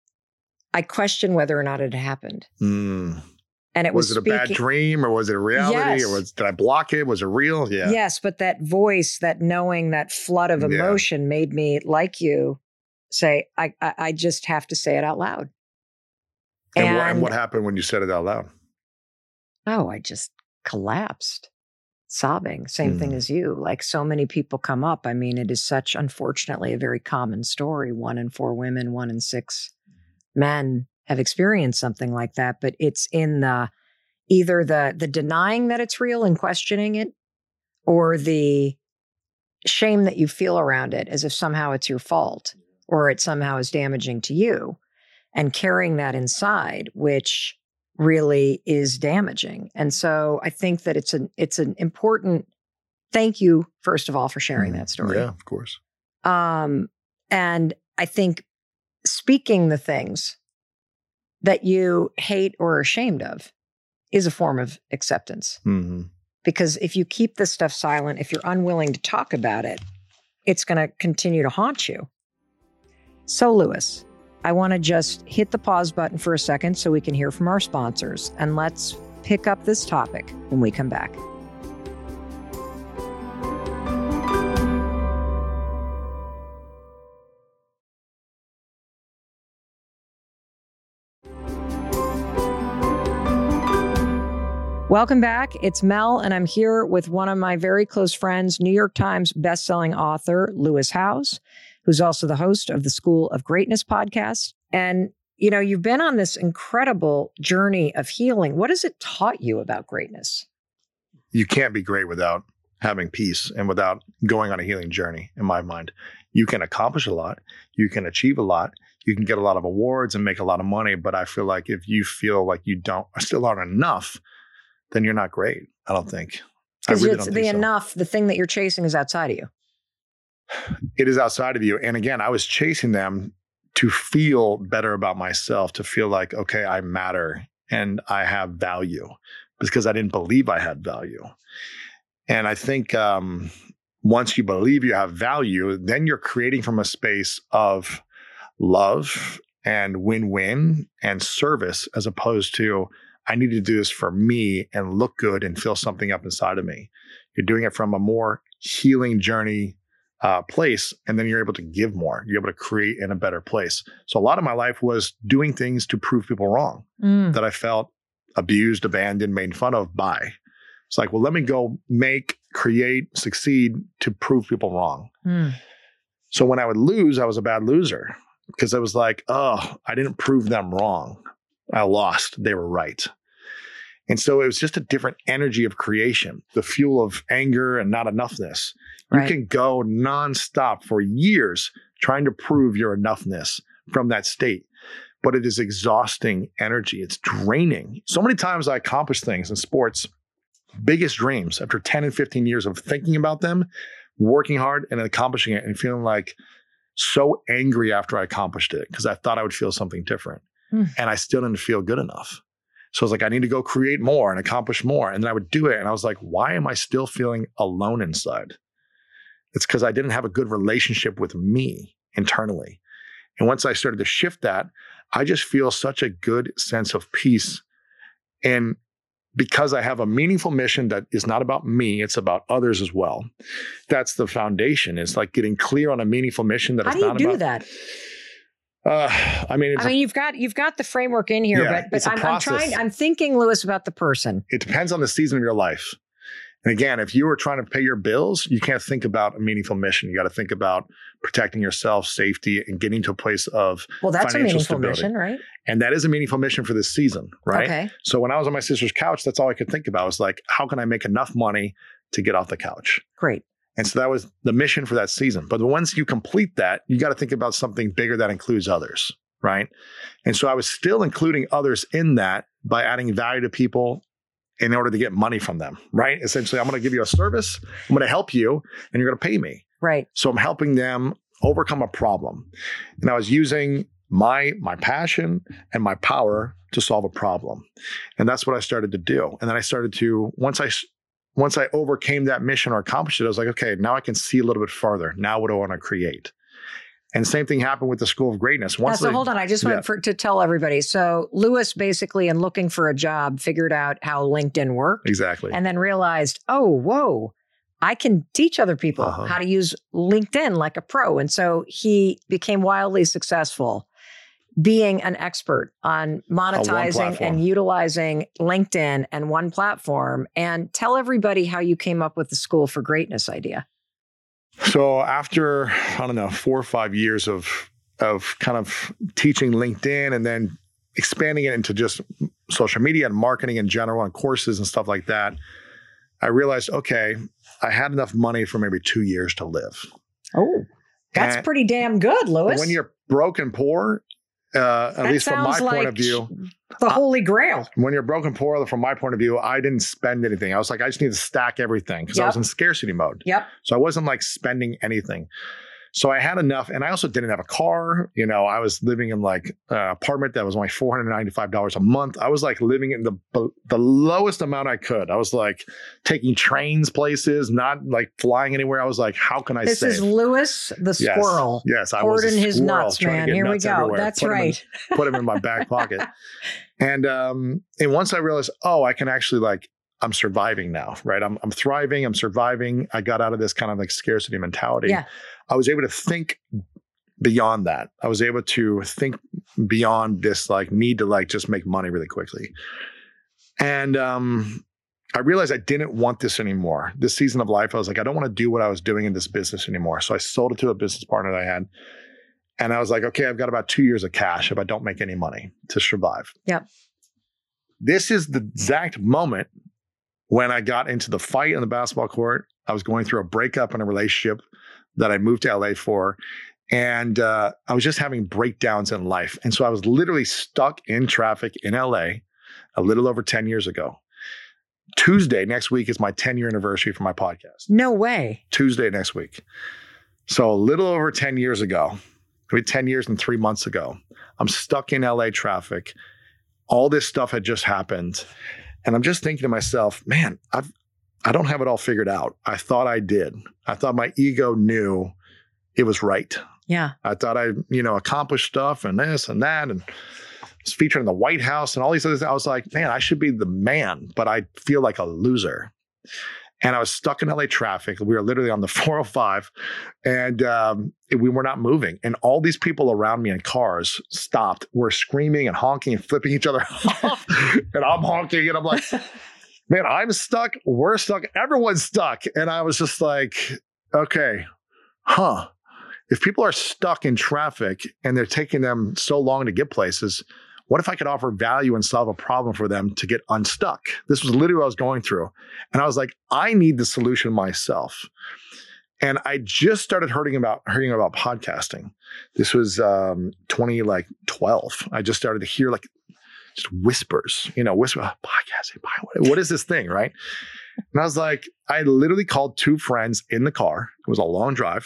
I questioned whether or not it had happened. Mm. And it was, Was it a bad speaking- dream, or was it a reality, Yes. or was, did I block it? Was it real? Yeah. Yes, but that voice, that knowing, that flood of Yeah. emotion made me, like you, say, I, I, I just have to say it out loud. And, And, what, and what happened when you said it out loud? oh, I just collapsed, sobbing. Same thing Mm. as you. Like so many people come up. I mean, it is such, unfortunately, a very common story. One in four women, one in six men have experienced something like that. But it's in the either the the denying that it's real and questioning it, or the shame that you feel around it as if somehow it's your fault, or it somehow is damaging to you, and carrying that inside, which really is damaging. And so I think that it's an it's an important thank you, first of all, for sharing Mm. that story. Yeah, of course. Um, and I think speaking the things that you hate or are ashamed of is a form of acceptance. Mm-hmm. Because if you keep this stuff silent, if you're unwilling to talk about it, it's going to continue to haunt you. So, Louis, I want to just hit the pause button for a second so we can hear from our sponsors, and let's pick up this topic when we come back. Welcome back. It's Mel, and I'm here with one of my very close friends, New York Times bestselling author Lewis Howes, who's also the host of the School of Greatness podcast. And, you know, you've been on this incredible journey of healing. What has it taught you about greatness? You can't be great without having peace and without going on a healing journey, in my mind. You can accomplish a lot. You can achieve a lot. You can get a lot of awards and make a lot of money. But I feel like if you feel like you don't still aren't enough, then you're not great. I don't think. I Because really it's don't the think so. enough, the thing that you're chasing is outside of you. It is outside of you. And again, I was chasing them to feel better about myself, to feel like, okay, I matter and I have value, because I didn't believe I had value. And I think um, once you believe you have value, then you're creating from a space of love and win-win and service, as opposed to, I need to do this for me and look good and feel something up inside of me. You're doing it from a more healing journey uh, place, and then you're able to give more. You're able to create in a better place. So a lot of my life was doing things to prove people wrong, Mm. that I felt abused, abandoned, made fun of by. It's like, well, let me go make, create, succeed to prove people wrong. Mm. So when I would lose, I was a bad loser, because I was like, oh, I didn't prove them wrong. I lost. They were right. And so it was just a different energy of creation, the fuel of anger and not enoughness. You Right. can go nonstop for years trying to prove your enoughness from that state, but it is exhausting energy. It's draining. So many times I accomplish things in sports, biggest dreams, after ten and fifteen years of thinking about them, working hard and accomplishing it and feeling like so angry after I accomplished it because I thought I would feel something different. Mm. And I still didn't feel good enough. So I was like, I need to go create more and accomplish more. And then I would do it. And I was like, why am I still feeling alone inside? It's because I didn't have a good relationship with me internally. And once I started to shift that, I just feel such a good sense of peace. And because I have a meaningful mission that is not about me, it's about others as well. That's the foundation. It's like getting clear on a meaningful mission that How is do you not do about that? Uh, I mean, it's I mean, a, you've got you've got the framework in here, Yeah, but but it's a I'm, I'm process. trying. I'm thinking, Lewis, about the person. it depends on the season of your life. And again, if you are trying to pay your bills, you can't think about a meaningful mission. You got to think about protecting yourself, safety, and getting to a place of Well, that's a financial meaningful stability. mission, right? And that is a meaningful mission for this season, right? Okay. So when I was on my sister's couch, that's all I could think about was like, how can I make enough money to get off the couch? Great. And so that was the mission for that season. But once you complete that, you got to think about something bigger that includes others, right? And so I was still including others in that by adding value to people in order to get money from them, right? Essentially, I'm going to give you a service, I'm going to help you, and you're going to pay me. Right. So I'm helping them overcome a problem. And I was using my my passion and my power to solve a problem. And that's what I started to do. And then I started to, once I once I overcame that mission or accomplished it, I was like, okay, now I can see a little bit farther. Now what do I want to create? And same thing happened with the School of Greatness. Once yeah, so they, hold on. I just yeah. want for, to tell everybody. So Lewis basically, in looking for a job, figured out how LinkedIn worked. Exactly. And then realized, oh, whoa, I can teach other people Uh-huh. how to use LinkedIn like a pro. And so he became wildly successful being an expert on monetizing platform. and utilizing LinkedIn and one platform. And tell everybody how you came up with the School for Greatness idea. So after, I don't know, four or five years of of kind of teaching LinkedIn and then expanding it into just social media and marketing in general and courses and stuff like that, I realized, okay, I had enough money for maybe two years to live. Oh, that's And- pretty damn good, Lewis. When you're broke and poor, uh, at That least from my sounds point like of view, the Holy Grail. when you're broke and poor, from my point of view, I didn't spend anything. I was like, I just need to stack everything because I Yep. was in scarcity mode. Yep. So I wasn't like spending anything. So I had enough, and I also didn't have a car. You know, I was living in like an apartment that was only four hundred ninety-five dollars a month. I was like living in the the lowest amount I could. I was like taking trains places, not like flying anywhere. I was like, how can I This save? is Lewis the Yes. squirrel. Yes, I was a Hoarding his squirrel nuts, trying to man. get Here we nuts go. everywhere. That's Put 'em in- right. put them in my back pocket. And um, and once I realized, oh, I can actually like, I'm surviving now, right? I'm I'm thriving, I'm surviving. I got out of this kind of like scarcity mentality. Yeah. I was able to think beyond that. I was able to think beyond this like need to like just make money really quickly. And um, I realized I didn't want this anymore. This season of life, I was like, I don't want to do what I was doing in this business anymore. So I sold it to a business partner that I had. And I was like, okay, I've got about two years of cash if I don't make any money to survive. Yep. This is the exact moment when I got into the fight in the basketball court. I was going through a breakup in a relationship that I moved to L A for. And uh, I was just having breakdowns in life. And so I was literally stuck in traffic in L A a little over ten years ago. Tuesday next week is my ten-year anniversary for my podcast. No way. Tuesday next week. So a little over ten years ago, maybe ten years and three months ago, I'm stuck in L A traffic. All this stuff had just happened. And I'm just thinking to myself, man, I've, I don't have it all figured out. I thought I did. I thought my ego knew it was right. Yeah. I thought I, you know, accomplished stuff and this and that and was featured in the White House and all these other things. I was like, man, I should be the man, but I feel like a loser. And I was stuck in L A traffic. We were literally on the four oh five and um, we were not moving. And all these people around me in cars stopped, were screaming and honking and flipping each other off. And I'm honking and I'm like, man, I'm stuck. We're stuck. Everyone's stuck. And I was just like, okay, huh. If people are stuck in traffic and they're taking them so long to get places, what if I could offer value and solve a problem for them to get unstuck? This was literally what I was going through. And I was like, I need the solution myself. And I just started hearing about hearing about podcasting. This was um, twenty twelve. I just started to hear like just whispers, you know, whisper, oh, podcasting, what is this thing, right? And I was like, I literally called two friends in the car. It was a long drive.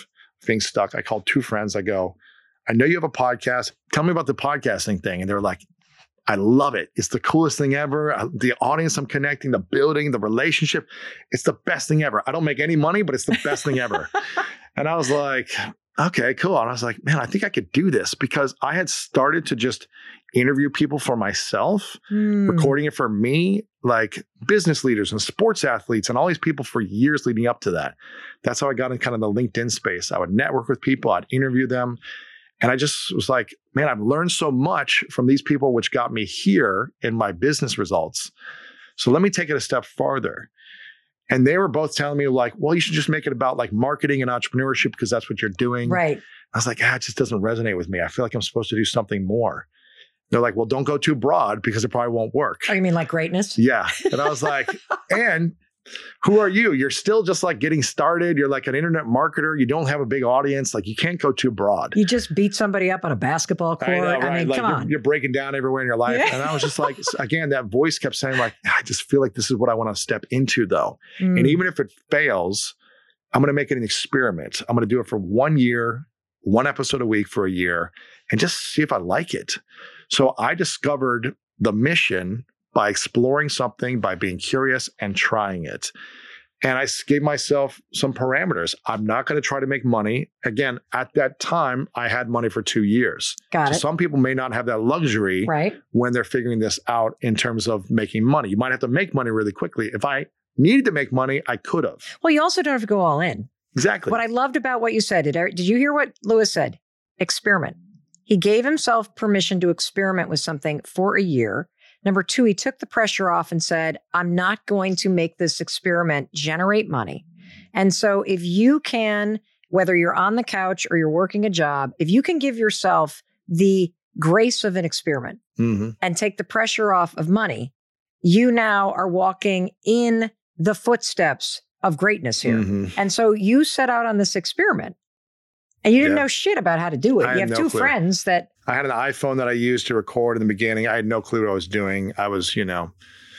being stuck, I called two friends. I go, I know you have a podcast. Tell me about the podcasting thing. And they were like, I love it. It's the coolest thing ever. The audience I'm connecting, the building, the relationship. It's the best thing ever. I don't make any money, but it's the best thing ever. And I was like, okay, cool. And I was like, man, I think I could do this, because I had started to just interview people for myself, mm. recording it for me, like business leaders and sports athletes and all these people for years leading up to that. That's how I got in kind of the LinkedIn space. I would network with people. I'd interview them. And I just was like, man, I've learned so much from these people, which got me here in my business results. So let me take it a step farther. And they were both telling me like, well, you should just make it about like marketing and entrepreneurship because that's what you're doing. Right. I was like, ah, it just doesn't resonate with me. I feel like I'm supposed to do something more. They're like, well, don't go too broad because it probably won't work. Oh, you mean like greatness? Yeah. And I was like, and who are you? You're still just like getting started. You're like an internet marketer. You don't have a big audience. Like you can't go too broad. You just beat somebody up on a basketball court. I, know, right? I mean, like come you're, on. You're breaking down everywhere in your life. Yeah. And I was just like, again, that voice kept saying like, I just feel like this is what I want to step into though. Mm. And even if it fails, I'm going to make it an experiment. I'm going to do it for one year, one episode a week for a year, and just see if I like it. So I discovered the mission by exploring something, by being curious and trying it. And I gave myself some parameters. I'm not going to try to make money. Again, at that time, I had money for two years. Got so it. Some people may not have that luxury right. when they're figuring this out in terms of making money. You might have to make money really quickly. If I needed to make money, I could have. Well, you also don't have to go all in. Exactly. What I loved about what you said, did, I, did you hear what Lewis said? Experiment. He gave himself permission to experiment with something for a year. Number two, he took the pressure off and said, I'm not going to make this experiment generate money. And so if you can, whether you're on the couch or you're working a job, if you can give yourself the grace of an experiment mm-hmm. and take the pressure off of money, you now are walking in the footsteps of greatness here. Mm-hmm. And so you set out on this experiment. And you didn't yeah. know shit about how to do it. I you have no two clue. friends that... I had an iPhone that I used to record in the beginning. I had no clue what I was doing. I was, you know,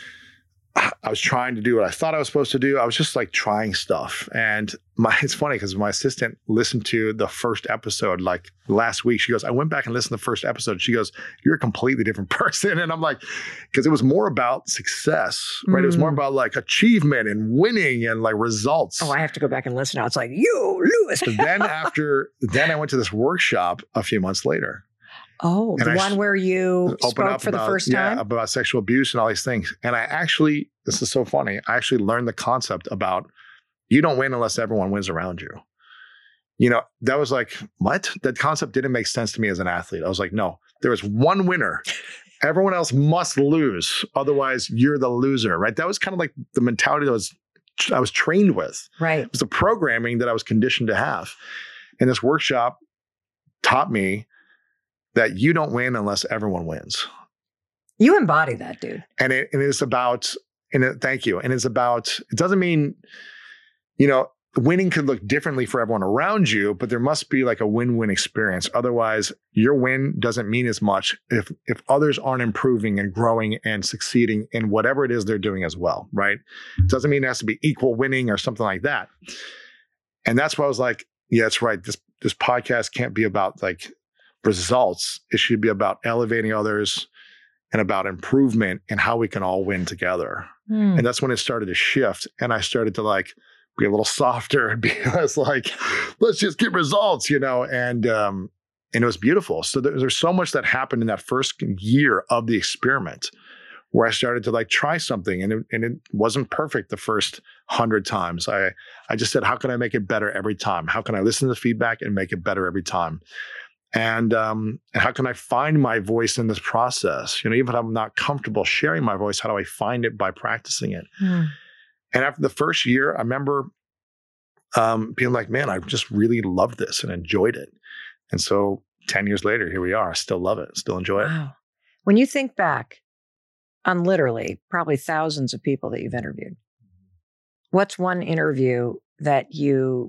I was trying to do what I thought I was supposed to do. I was just like trying stuff. And my it's funny because my assistant listened to the first episode like last week. She goes, I went back and listened to the first episode. She goes, you're a completely different person. And I'm like, because it was more about success, right? Mm. It was more about like achievement and winning and like results. Oh, I have to go back and listen now. It's like, you, Lewis. then after, then I went to this workshop a few months later. Oh, and the I one where you spoke for about, the first time? Yeah, about sexual abuse and all these things. And I actually, this is so funny, I actually learned the concept about you don't win unless everyone wins around you. You know, that was like, what? That concept didn't make sense to me as an athlete. I was like, no, there is one winner. Everyone else must lose. Otherwise, you're the loser, right? That was kind of like the mentality that was I was trained with. Right. It was the programming that I was conditioned to have. And this workshop taught me that you don't win unless everyone wins. You embody that, dude. And it, and it's about, and it, thank you. And it's about, it doesn't mean, you know, winning could look differently for everyone around you, but there must be like a win-win experience. Otherwise, your win doesn't mean as much if, if others aren't improving and growing and succeeding in whatever it is they're doing as well, right? It doesn't mean it has to be equal winning or something like that. And that's why I was like, yeah, that's right. This, this podcast can't be about like, results. It should be about elevating others and about improvement and how we can all win together. Mm. And that's when it started to shift. And I started to like be a little softer and be less like, let's just get results, you know? And, um, and it was beautiful. So there, there's so much that happened in that first year of the experiment where I started to like try something and it, and it wasn't perfect the first hundred times. I, I just said, how can I make it better every time? How can I listen to the feedback and make it better every time? And um, and how can I find my voice in this process? You know, even if I'm not comfortable sharing my voice, how do I find it by practicing it? Mm. And after the first year, I remember um, being like, man, I just really loved this and enjoyed it. And so ten years later, here we are. I still love it, still enjoy it. Wow. When you think back on literally probably thousands of people that you've interviewed, what's one interview that you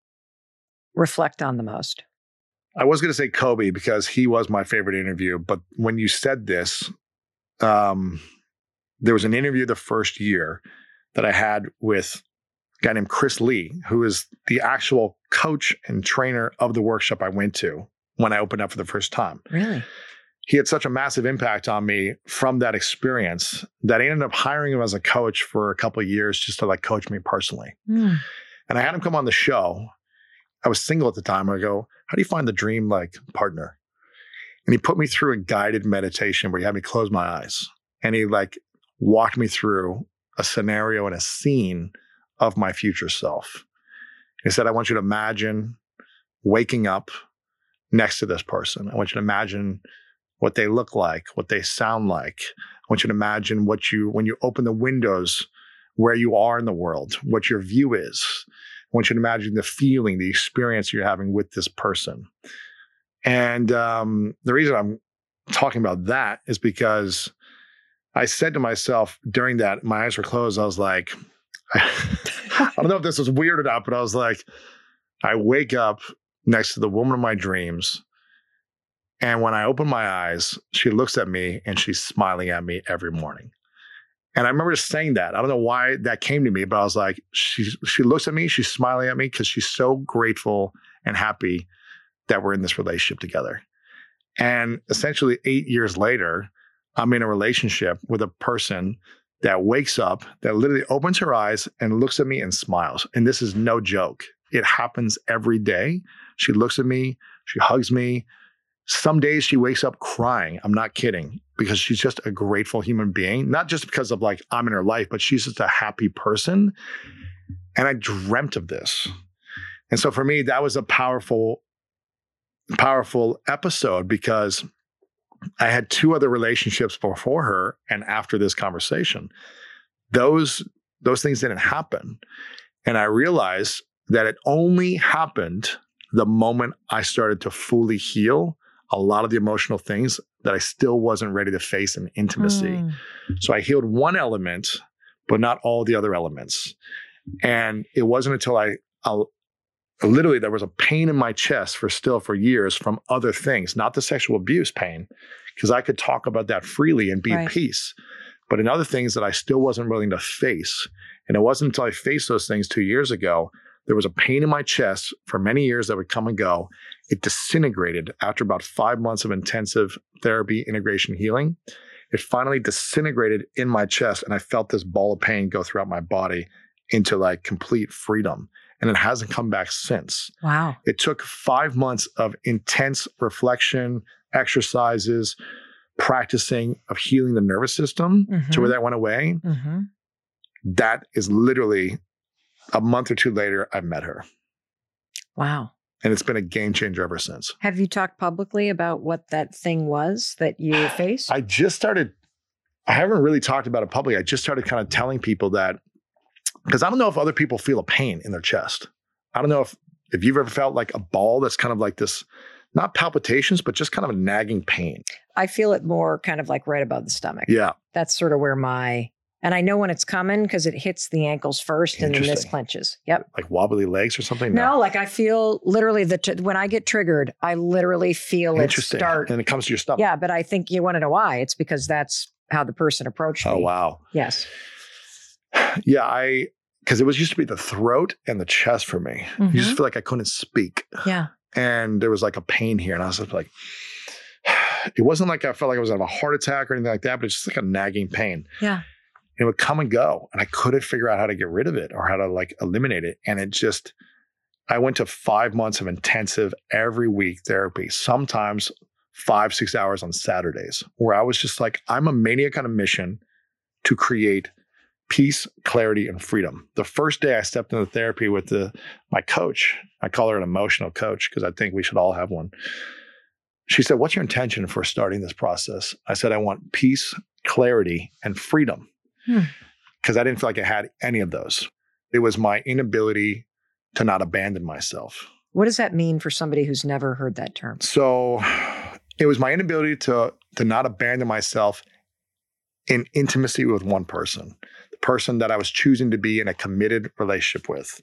reflect on the most? I was going to say Kobe because he was my favorite interview. But when you said this, um, there was an interview the first year that I had with guy named Chris Lee, who is the actual coach and trainer of the workshop I went to when I opened up for the first time. Really? He had such a massive impact on me from that experience that I ended up hiring him as a coach for a couple of years just to like coach me personally. Mm. And I had him come on the show. I was single at the time. I go, how do you find the dream like partner? And he put me through a guided meditation where he had me close my eyes. And he like walked me through a scenario and a scene of my future self. He said, I want you to imagine waking up next to this person. I want you to imagine what they look like, what they sound like. I want you to imagine what you, when you open the windows, where you are in the world, what your view is. I want you to imagine the feeling, the experience you're having with this person. And um, the reason I'm talking about that is because I said to myself during that, my eyes were closed. I was like, I, I don't know if this was weird or not, but I was like, I wake up next to the woman of my dreams. And when I open my eyes, she looks at me and she's smiling at me every morning. And I remember just saying that. I don't know why that came to me, but I was like, she, she looks at me, she's smiling at me because she's so grateful and happy that we're in this relationship together. And essentially eight years later, I'm in a relationship with a person that wakes up, that literally opens her eyes and looks at me and smiles. And this is no joke. It happens every day. She looks at me, she hugs me. Some days she wakes up crying. I'm not kidding, because she's just a grateful human being, not just because of like I'm in her life, but she's just a happy person. And I dreamt of this. And so for me, that was a powerful, powerful episode because I had two other relationships before her and after this conversation. Those, those things didn't happen. And I realized that it only happened the moment I started to fully heal a lot of the emotional things that I still wasn't ready to face in intimacy. Mm. So I healed one element, but not all the other elements. And it wasn't until I, I literally, there was a pain in my chest for still for years from other things, not the sexual abuse pain, because I could talk about that freely and be right. at peace. But in other things that I still wasn't willing to face. And it wasn't until I faced those things two years ago, there was a pain in my chest for many years that would come and go. It disintegrated after about five months of intensive therapy, integration, healing. It finally disintegrated in my chest, and I felt this ball of pain go throughout my body into like complete freedom. And it hasn't come back since. Wow. It took five months of intense reflection, exercises, practicing of healing the nervous system mm-hmm. to where that went away. Mm-hmm. That is literally a month or two later, I met her. Wow. And it's been a game changer ever since. Have you talked publicly about what that thing was that you faced? I just started, I haven't really talked about it publicly. I just started kind of telling people that, because I don't know if other people feel a pain in their chest. I don't know if, if you've ever felt like a ball that's kind of like this, not palpitations, but just kind of a nagging pain. I feel it more kind of like right above the stomach. Yeah. That's sort of where my, and I know when it's coming because it hits the ankles first and then this clenches. Yep. Like wobbly legs or something? No, no like I feel literally the, t- when I get triggered, I literally feel it start. And it comes to your stomach. Yeah. But I think you want to know why. It's because that's how the person approached me. Oh, wow. Yes. Yeah. I, because it was used to be the throat and the chest for me. Mm-hmm. You just feel like I couldn't speak. Yeah. And there was like a pain here. And I was just like, it wasn't like I felt like I was having a heart attack or anything like that, but it's just like a nagging pain. Yeah. It would come and go, and I couldn't figure out how to get rid of it or how to like eliminate it. And it just, I went to five months of intensive every week therapy, sometimes five, six hours on Saturdays, where I was just like, I'm a maniac on a mission to create peace, clarity, and freedom. The first day I stepped into therapy with the my coach, I call her an emotional coach because I think we should all have one. She said, what's your intention for starting this process? I said, I want peace, clarity, and freedom. Because I didn't feel like I had any of those. It was my inability to not abandon myself. What does that mean for somebody who's never heard that term? So it was my inability to, to not abandon myself in intimacy with one person, the person that I was choosing to be in a committed relationship with.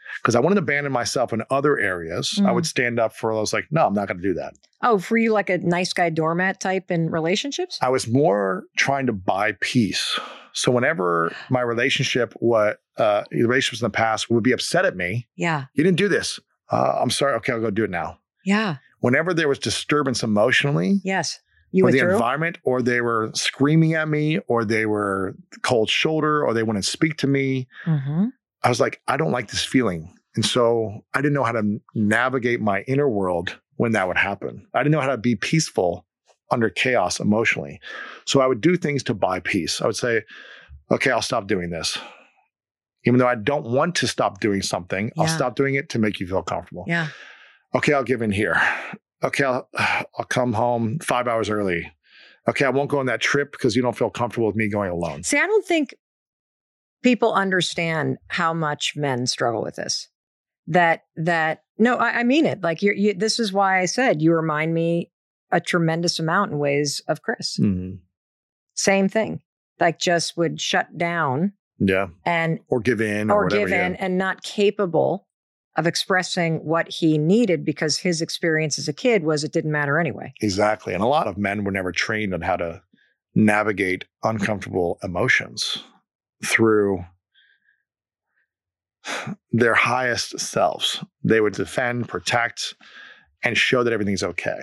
because I wouldn't abandon myself in other areas. Mm. I would stand up for those like, no, I'm not going to do that. Oh, for you, like a nice guy doormat type in relationships? I was more trying to buy peace. So whenever my relationship, what uh, the relationships in the past would be upset at me. Yeah. You didn't do this. Uh, I'm sorry. Okay, I'll go do it now. Yeah. Whenever there was disturbance emotionally. Yes. You or withdrew? The environment, or they were screaming at me, or they were cold shoulder, or they wouldn't speak to me. Mm-hmm. I was like, I don't like this feeling. And so I didn't know how to navigate my inner world when that would happen. I didn't know how to be peaceful under chaos emotionally. So I would do things to buy peace. I would say, okay, I'll stop doing this. Even though I don't want to stop doing something, yeah. I'll stop doing it to make you feel comfortable. Yeah. Okay, I'll give in here. Okay, I'll, I'll come home five hours early. Okay, I won't go on that trip because you don't feel comfortable with me going alone. See, I don't think people understand how much men struggle with this. That, that no, I, I mean it. Like, you're, you, this is why I said you remind me a tremendous amount in ways of Chris. Mm-hmm. Same thing. Like, just would shut down. Yeah. And or give in. Or, or whatever, give in yeah. and not capable of expressing what he needed because his experience as a kid was it didn't matter anyway. Exactly. And a lot of men were never trained on how to navigate uncomfortable emotions through their highest selves. They would defend, protect, and show that everything's okay.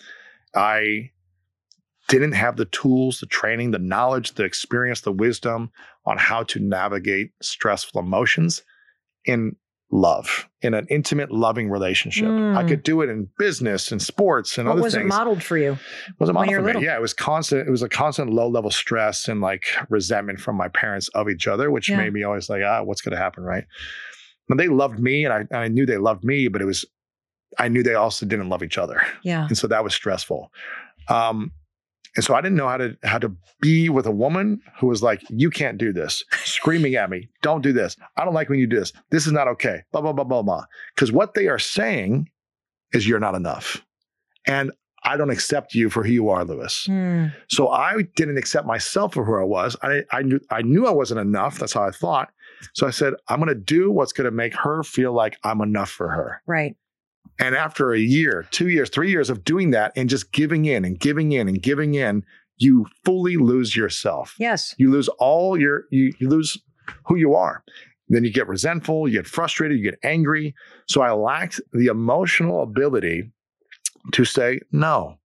I didn't have the tools, the training, the knowledge, the experience, the wisdom on how to navigate stressful emotions in love, in an intimate, loving relationship. Mm. I could do it in business and sports and what other was things. It modeled for you? It wasn't modeled for me. Little? Yeah, it was constant. It was a constant low-level stress and like resentment from my parents of each other, which yeah. made me always like, ah, what's going to happen, right? But they loved me, and I, and I knew they loved me, but it was, I knew they also didn't love each other. Yeah, and so that was stressful. Um, And so I didn't know how to how to be with a woman who was like, you can't do this, screaming at me, don't do this. I don't like when you do this. This is not okay, blah, blah, blah, blah, blah. Because what they are saying is you're not enough. And I don't accept you for who you are, Lewis. Mm. So I didn't accept myself for who I was. I, I, knew, I knew I wasn't enough. That's how I thought. So I said, I'm going to do what's going to make her feel like I'm enough for her. Right. And after a year, two years, three years of doing that and just giving in and giving in and giving in, you fully lose yourself. Yes. You lose all your, you, you lose who you are. Then you get resentful, you get frustrated, you get angry. So I lacked the emotional ability to say no.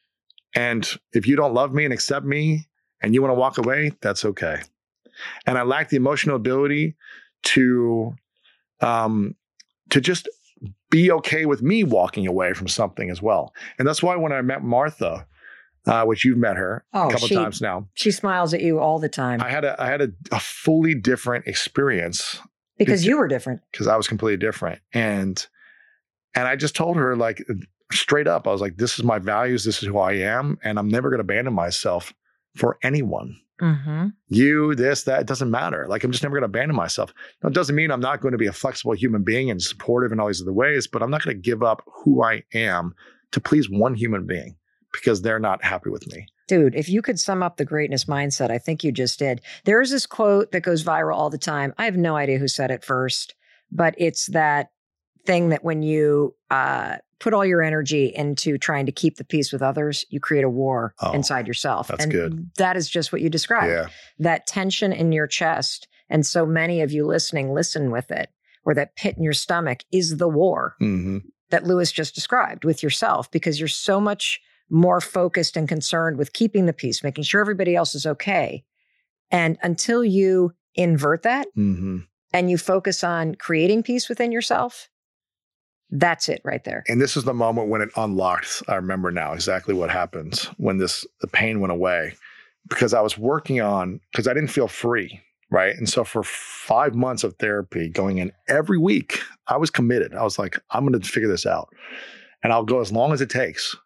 And if you don't love me and accept me and you want to walk away, that's okay. And I lacked the emotional ability to, um, to just be okay with me walking away from something as well. And that's why when I met Martha, uh, which you've met her oh, a couple she, times now. She smiles at you all the time. I had a, I had a, a fully different experience. Because, because you were different. Because I was completely different. And, and I just told her like straight up, I was like, this is my values. This is who I am. And I'm never going to abandon myself for anyone. Mm-hmm. You, this, that, it doesn't matter. Like, I'm just never going to abandon myself. Now, it doesn't mean I'm not going to be a flexible human being and supportive in all these other ways, but I'm not going to give up who I am to please one human being because they're not happy with me. Dude, if you could sum up the greatness mindset, I think you just did. There is this quote that goes viral all the time. I have no idea who said it first, but it's that thing that when you uh, put all your energy into trying to keep the peace with others, you create a war oh, inside yourself. That's and good. That is just what you described. Yeah. That tension in your chest, and so many of you listening, listen with it, or that pit in your stomach is the war mm-hmm. that Lewis just described with yourself, because you're so much more focused and concerned with keeping the peace, making sure everybody else is okay. And until you invert that mm-hmm. and you focus on creating peace within yourself, that's it right there. And this is the moment when it unlocked. I remember now exactly what happened when this, the pain went away, because I was working on, because I didn't feel free. Right. And so for five months of therapy going in every week, I was committed. I was like, I'm going to figure this out and I'll go as long as it takes.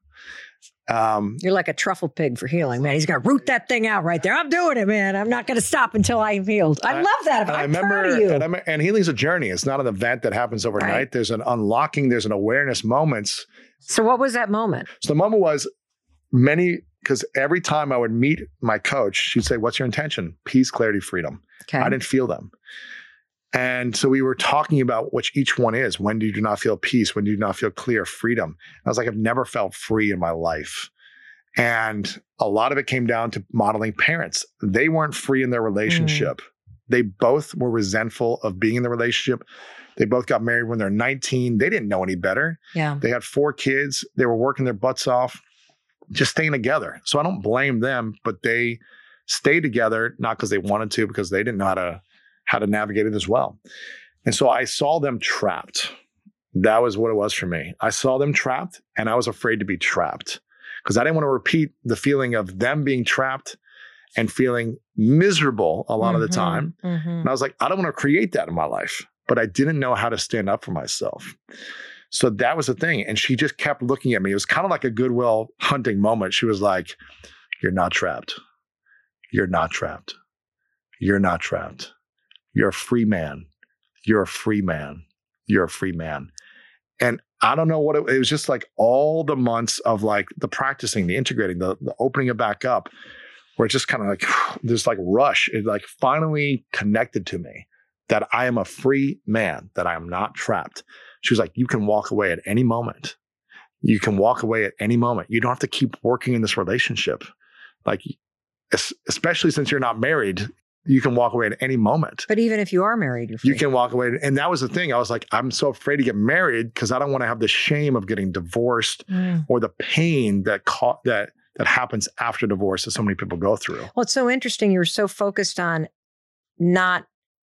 Um, You're like a truffle pig for healing, man. He's going to root that thing out right there. I'm doing it, man. I'm not going to stop until I'm healed. I, I love that. I'm I remember, proud of you. And, I'm, and healing's a journey. It's not an event that happens overnight. Right. There's an unlocking. There's an awareness moments. So what was that moment? So the moment was many, because every time I would meet my coach, she'd say, what's your intention? Peace, clarity, freedom. Okay. I didn't feel them. And so we were talking about which each one is. When do you not feel peace? When do you not feel clear? Freedom. I was like, I've never felt free in my life. And a lot of it came down to modeling parents. They weren't free in their relationship. Mm. They both were resentful of being in the relationship. They both got married when they're nineteen. They didn't know any better. Yeah. They had four kids. They were working their butts off, just staying together. So I don't blame them, but they stayed together, not because they wanted to, because they didn't know how to, how to navigate it as well. And so I saw them trapped. That was what it was for me. I saw them trapped, and I was afraid to be trapped because I didn't want to repeat the feeling of them being trapped and feeling miserable a lot mm-hmm, of the time. Mm-hmm. And I was like, I don't want to create that in my life, but I didn't know how to stand up for myself. So that was the thing. And she just kept looking at me. It was kind of like a Goodwill Hunting moment. She was like, you're not trapped. You're not trapped. You're not trapped. You're a free man. You're a free man. You're a free man. And I don't know what it, it was just like all the months of like the practicing, the integrating, the, the opening it back up, where it's just kind of like this like rush. It like finally connected to me that I am a free man, that I am not trapped. She was like, you can walk away at any moment. You can walk away at any moment. You don't have to keep working in this relationship. Like, especially since you're not married, you can walk away at any moment. But even if you are married, you're free. You can walk away. And that was the thing. I was like, I'm so afraid to get married because I don't want to have the shame of getting divorced mm. or the pain that ca- that that happens after divorce that so many people go through. Well, it's so interesting. You were so focused on not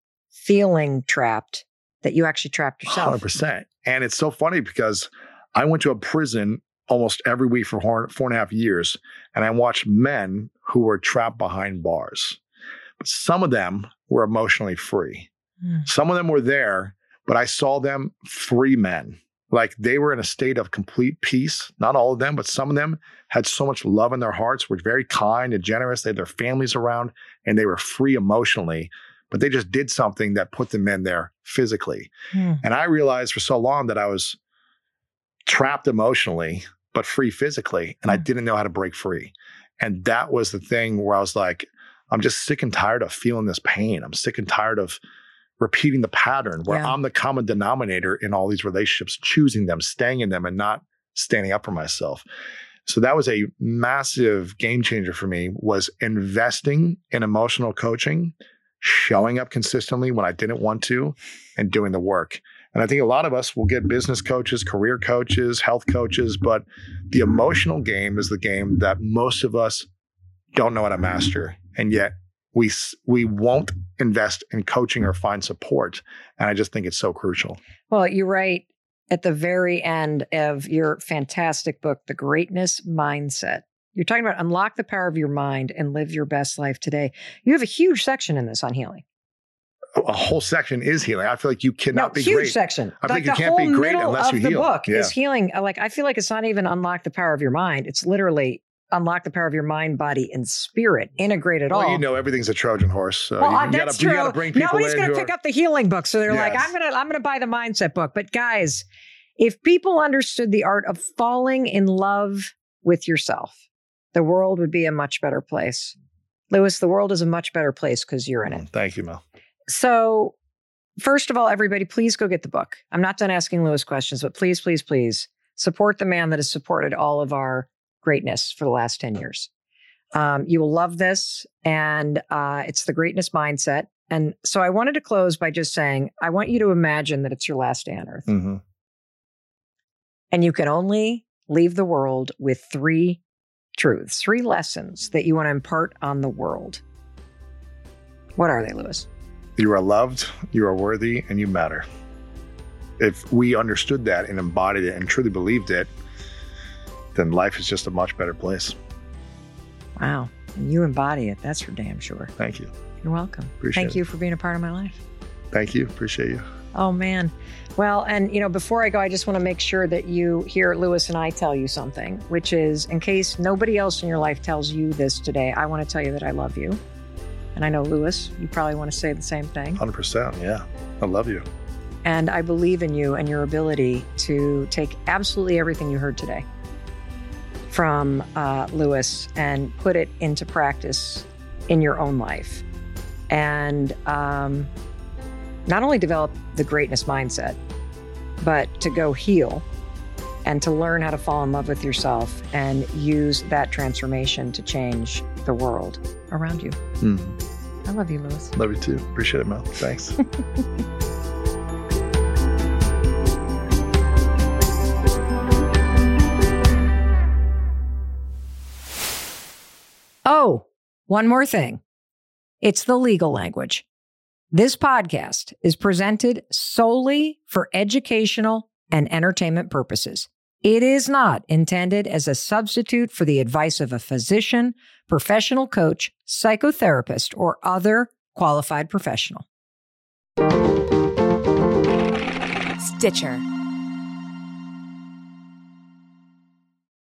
feeling trapped that you actually trapped yourself. one hundred percent. And it's so funny because I went to a prison almost every week for four, four and a half years, and I watched men who were trapped behind bars. But some of them were emotionally free. Mm. Some of them were there, but I saw them free men. Like they were in a state of complete peace. Not all of them, but some of them had so much love in their hearts, were very kind and generous. They had their families around, and they were free emotionally. But they just did something that put them in there physically. Mm. And I realized for so long that I was trapped emotionally, but free physically. And mm. I didn't know how to break free. And that was the thing where I was like, I'm just sick and tired of feeling this pain. I'm sick and tired of repeating the pattern where yeah. I'm the common denominator in all these relationships, choosing them, staying in them, and not standing up for myself. So that was a massive game changer for me, was investing in emotional coaching, showing up consistently when I didn't want to, and doing the work. And I think a lot of us will get business coaches, career coaches, health coaches, but the emotional game is the game that most of us don't know how to master. And yet we we won't invest in coaching or find support. And I just think it's so crucial. Well, you're right. At the very end of your fantastic book, The Greatness Mindset, you're talking about unlock the power of your mind and live your best life today. You have a huge section in this on healing. A whole section is healing. I feel like you cannot no, be huge great. Huge section. I like think you can't be great unless you heal. The book yeah. is healing. Like I feel like it's not even unlock the power of your mind. It's literally unlock the power of your mind, body, and spirit. Integrate it well, all. Well, you know, everything's a Trojan horse. So well, you, uh, you that's gotta, true. You gotta bring people Nobody's going to are... pick up the healing book. So they're yes. like, I'm going to, I'm going to buy the mindset book. But guys, if people understood the art of falling in love with yourself, the world would be a much better place. Lewis, the world is a much better place because you're in it. Thank you, Mel. So first of all, everybody, please go get the book. I'm not done asking Lewis questions, but please, please, please support the man that has supported all of our greatness for the last ten years. Um, you will love this. And uh, it's The Greatness Mindset. And so I wanted to close by just saying, I want you to imagine that it's your last day on earth. Mm-hmm. And you can only leave the world with three truths, three lessons that you want to impart on the world. What are they, Lewis? You are loved, you are worthy, and you matter. If we understood that and embodied it and truly believed it, then life is just a much better place. Wow. And you embody it. That's for damn sure. Thank you. You're welcome. Appreciate Thank it. you for being a part of my life. Thank you. Appreciate you. Oh, man. Well, and, you know, before I go, I just want to make sure that you hear Lewis and I tell you something, which is, in case nobody else in your life tells you this today, I want to tell you that I love you. And I know, Lewis, you probably want to say the same thing. one hundred percent. Yeah. I love you. And I believe in you and your ability to take absolutely everything you heard today from uh, Lewis and put it into practice in your own life. And um, not only develop the greatness mindset, but to go heal and to learn how to fall in love with yourself and use that transformation to change the world around you. Mm. I love you, Louis. Love you too. Appreciate it, Mel. Thanks. Oh, one more thing. It's the legal language. This podcast is presented solely for educational and entertainment purposes. It is not intended as a substitute for the advice of a physician, professional coach, psychotherapist, or other qualified professional. Stitcher.